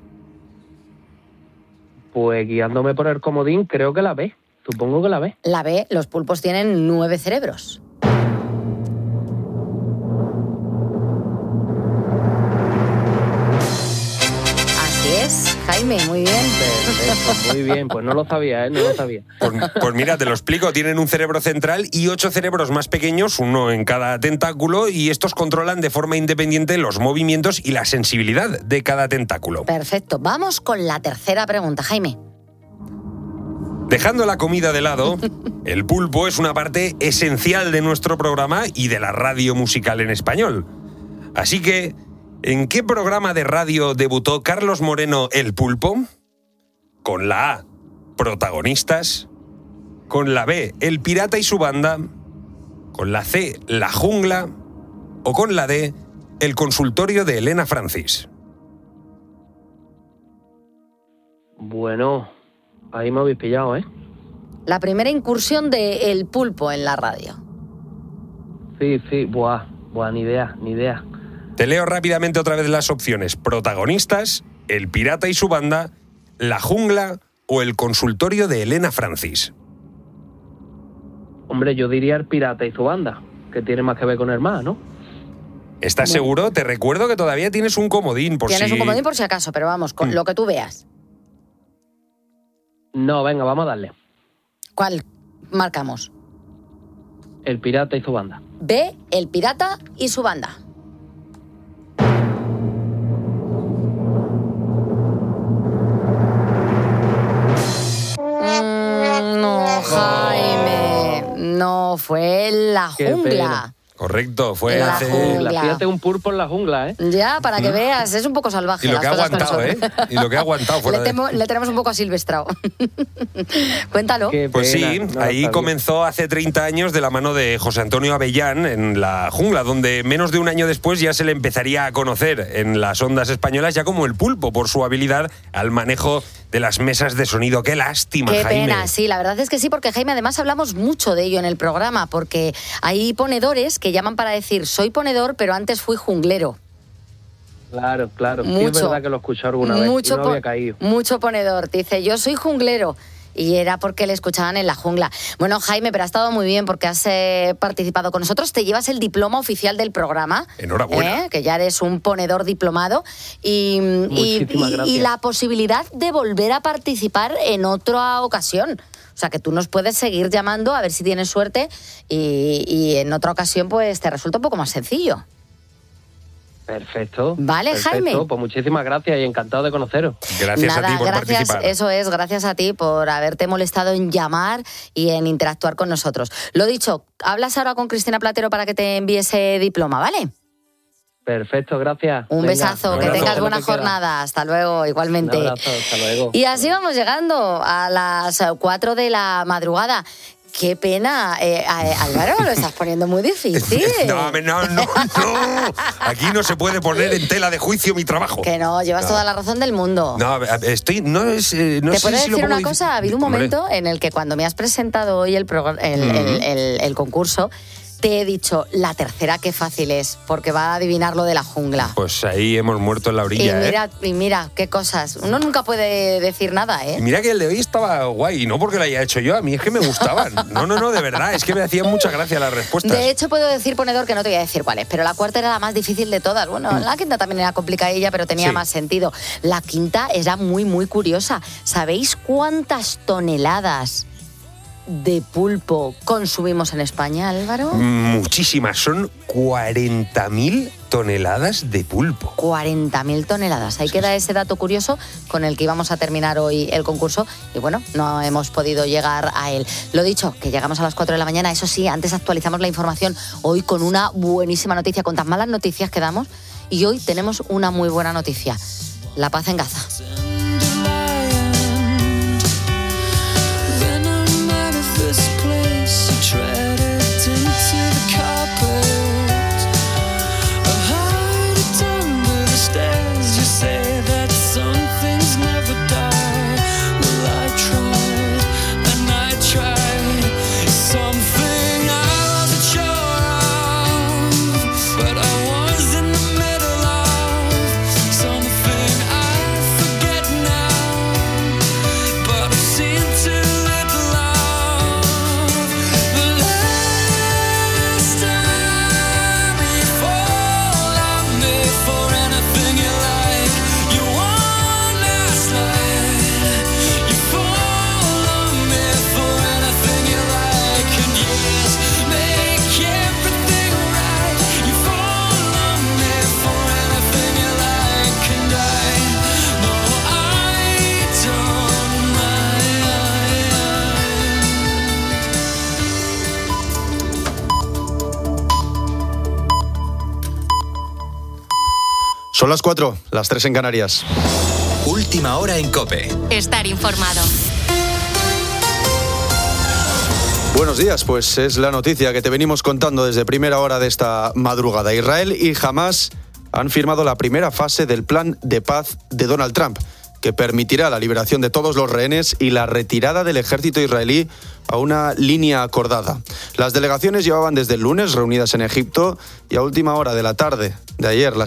Pues guiándome por el comodín, creo que la B. Supongo que la B. La B, los pulpos tienen nueve cerebros. Así es, Jaime, muy bien. Perfecto, muy bien. Pues no lo sabía, ¿eh? No lo sabía. Pues, pues mira, te lo explico. Tienen un cerebro central y ocho cerebros más pequeños, uno en cada tentáculo, y estos controlan de forma independiente los movimientos y la sensibilidad de cada tentáculo. Perfecto. Vamos con la tercera pregunta, Jaime. Dejando la comida de lado, el pulpo es una parte esencial de nuestro programa y de la radio musical en español. Así que, ¿en qué programa de radio debutó Carlos Moreno el pulpo? Con la A, Protagonistas. Con la B, El Pirata y su banda. Con la C, La Jungla. O con la D, El consultorio de Elena Francis. Bueno, ahí me habéis pillado, ¿eh? La primera incursión de El Pulpo en la radio. Sí, sí. Buah, buah, ni idea, ni idea. Te leo rápidamente otra vez las opciones. Protagonistas, El Pirata y su banda, La Jungla o El consultorio de Elena Francis. Hombre, yo diría el pirata y su banda, que tiene más que ver con el mar, ¿no? ¿Estás seguro? Te recuerdo que todavía tienes un comodín por Tienes si... un comodín por si acaso, pero vamos, con lo que tú veas. No, venga, vamos a darle. ¿Cuál marcamos? El pirata y su banda. B, El Pirata y su banda. Mm, no, Jaime. No, fue La Qué Jungla. pena. Correcto, fue La hace... jungla. Fíjate, un pulpo en la jungla, ¿eh? Ya, para que Mm. veas, es un poco salvaje. Y lo las que ha cosas como aguantado, ¿eh? son. Y lo que ha aguantado fuera Le, de... temo- le tenemos un poco asilvestrado. Cuéntalo. Pues sí, ahí comenzó hace treinta años de la mano de José Antonio Avellán en La Jungla, donde menos de un año después ya se le empezaría a conocer en las ondas españolas ya como el pulpo por su habilidad al manejo de las mesas de sonido. Qué lástima, Qué Jaime. pena, sí, la verdad es que sí, porque Jaime, además hablamos mucho de ello en el programa, porque hay ponedores que llaman para decir, soy ponedor, pero antes fui junglero. Claro, claro. Sí, Mucho. es verdad que lo escuché alguna vez Mucho y no po- había caído. Mucho ponedor. Dice, yo soy junglero. Y era porque le escuchaban en la jungla. Bueno, Jaime, pero ha estado muy bien porque has eh, participado con nosotros. Te llevas el diploma oficial del programa. Enhorabuena. ¿eh? Que ya eres un ponedor diplomado. Y, y, Muchísimas y- gracias. y la posibilidad de volver a participar en otra ocasión. O sea, que tú nos puedes seguir llamando a ver si tienes suerte y, y en otra ocasión pues te resulta un poco más sencillo. Perfecto. Vale, perfecto. Jaime. Pues muchísimas gracias y encantado de conoceros. Gracias Nada, a ti por gracias, participar. eso es, gracias a ti por haberte molestado en llamar y en interactuar con nosotros. Lo dicho, hablas ahora con Cristina Platero para que te envíe ese diploma, ¿vale? Perfecto, gracias. Un Venga, besazo, un que abrazo. tengas Lo buena que queda. jornada. Hasta luego, igualmente. Un abrazo, hasta luego. Y así vamos llegando a las cuatro de la madrugada. Qué pena, eh, eh, Álvaro, lo estás poniendo muy difícil. No, no, no, no. Aquí no se puede poner en tela de juicio mi trabajo. Que no, llevas No. toda la razón del mundo. No, estoy, no es, eh, no ¿Te sé puedo si lo decir pongo una difícil. cosa? Ha habido un Hombre, momento en el que cuando me has presentado hoy el, progr- el, Ujú. el- el- el concurso, te he dicho, la tercera qué fácil es, porque va a adivinar lo de la jungla. Pues ahí hemos muerto en la Y orilla, ¿eh? mira, y mira, qué cosas. Uno nunca puede decir nada, ¿eh? Y mira que el de hoy estaba guay, y no porque lo haya hecho yo, a mí es que me gustaban. No, no, no, de verdad, es que me hacían mucha gracia las respuestas. De hecho, puedo decir, ponedor, que no te voy a decir cuál es, pero la cuarta era la más difícil de todas. Bueno, la quinta también era complicadilla, pero tenía Sí. más sentido. La quinta era muy, muy curiosa. ¿Sabéis cuántas toneladas de pulpo consumimos en España, Álvaro? Muchísimas, son cuarenta mil toneladas de pulpo. cuarenta mil toneladas. Ahí queda ese dato curioso con el que íbamos a terminar hoy el concurso y bueno, no hemos podido llegar a él. Lo dicho, que llegamos a las cuatro de la mañana, eso sí, antes actualizamos la información hoy con una buenísima noticia, con tan malas noticias que damos, y hoy tenemos una muy buena noticia, la paz en Gaza. Venom out of this place, you tread it into the carpet. I hide it under the stairs. You say that some things never die. Well, I tried, and I tried. Something I wasn't sure of, but I was in the middle of something I forget now. But I've seen too little of the last time you fall on me for anything you like. You want last night. You fall on me for anything you like. And yes, make everything right. You fall on me for anything you like. And I know I don't mind. Son las cuatro, las tres en Canarias. Última hora en COPE. Estar informado. Buenos días, pues es la noticia que te venimos contando desde primera hora de esta madrugada. Israel y Hamás han firmado la primera fase del plan de paz de Donald Trump, que permitirá la liberación de todos los rehenes y la retirada del ejército israelí a una línea acordada. Las delegaciones llevaban desde el lunes reunidas en Egipto y a última hora de la tarde de ayer las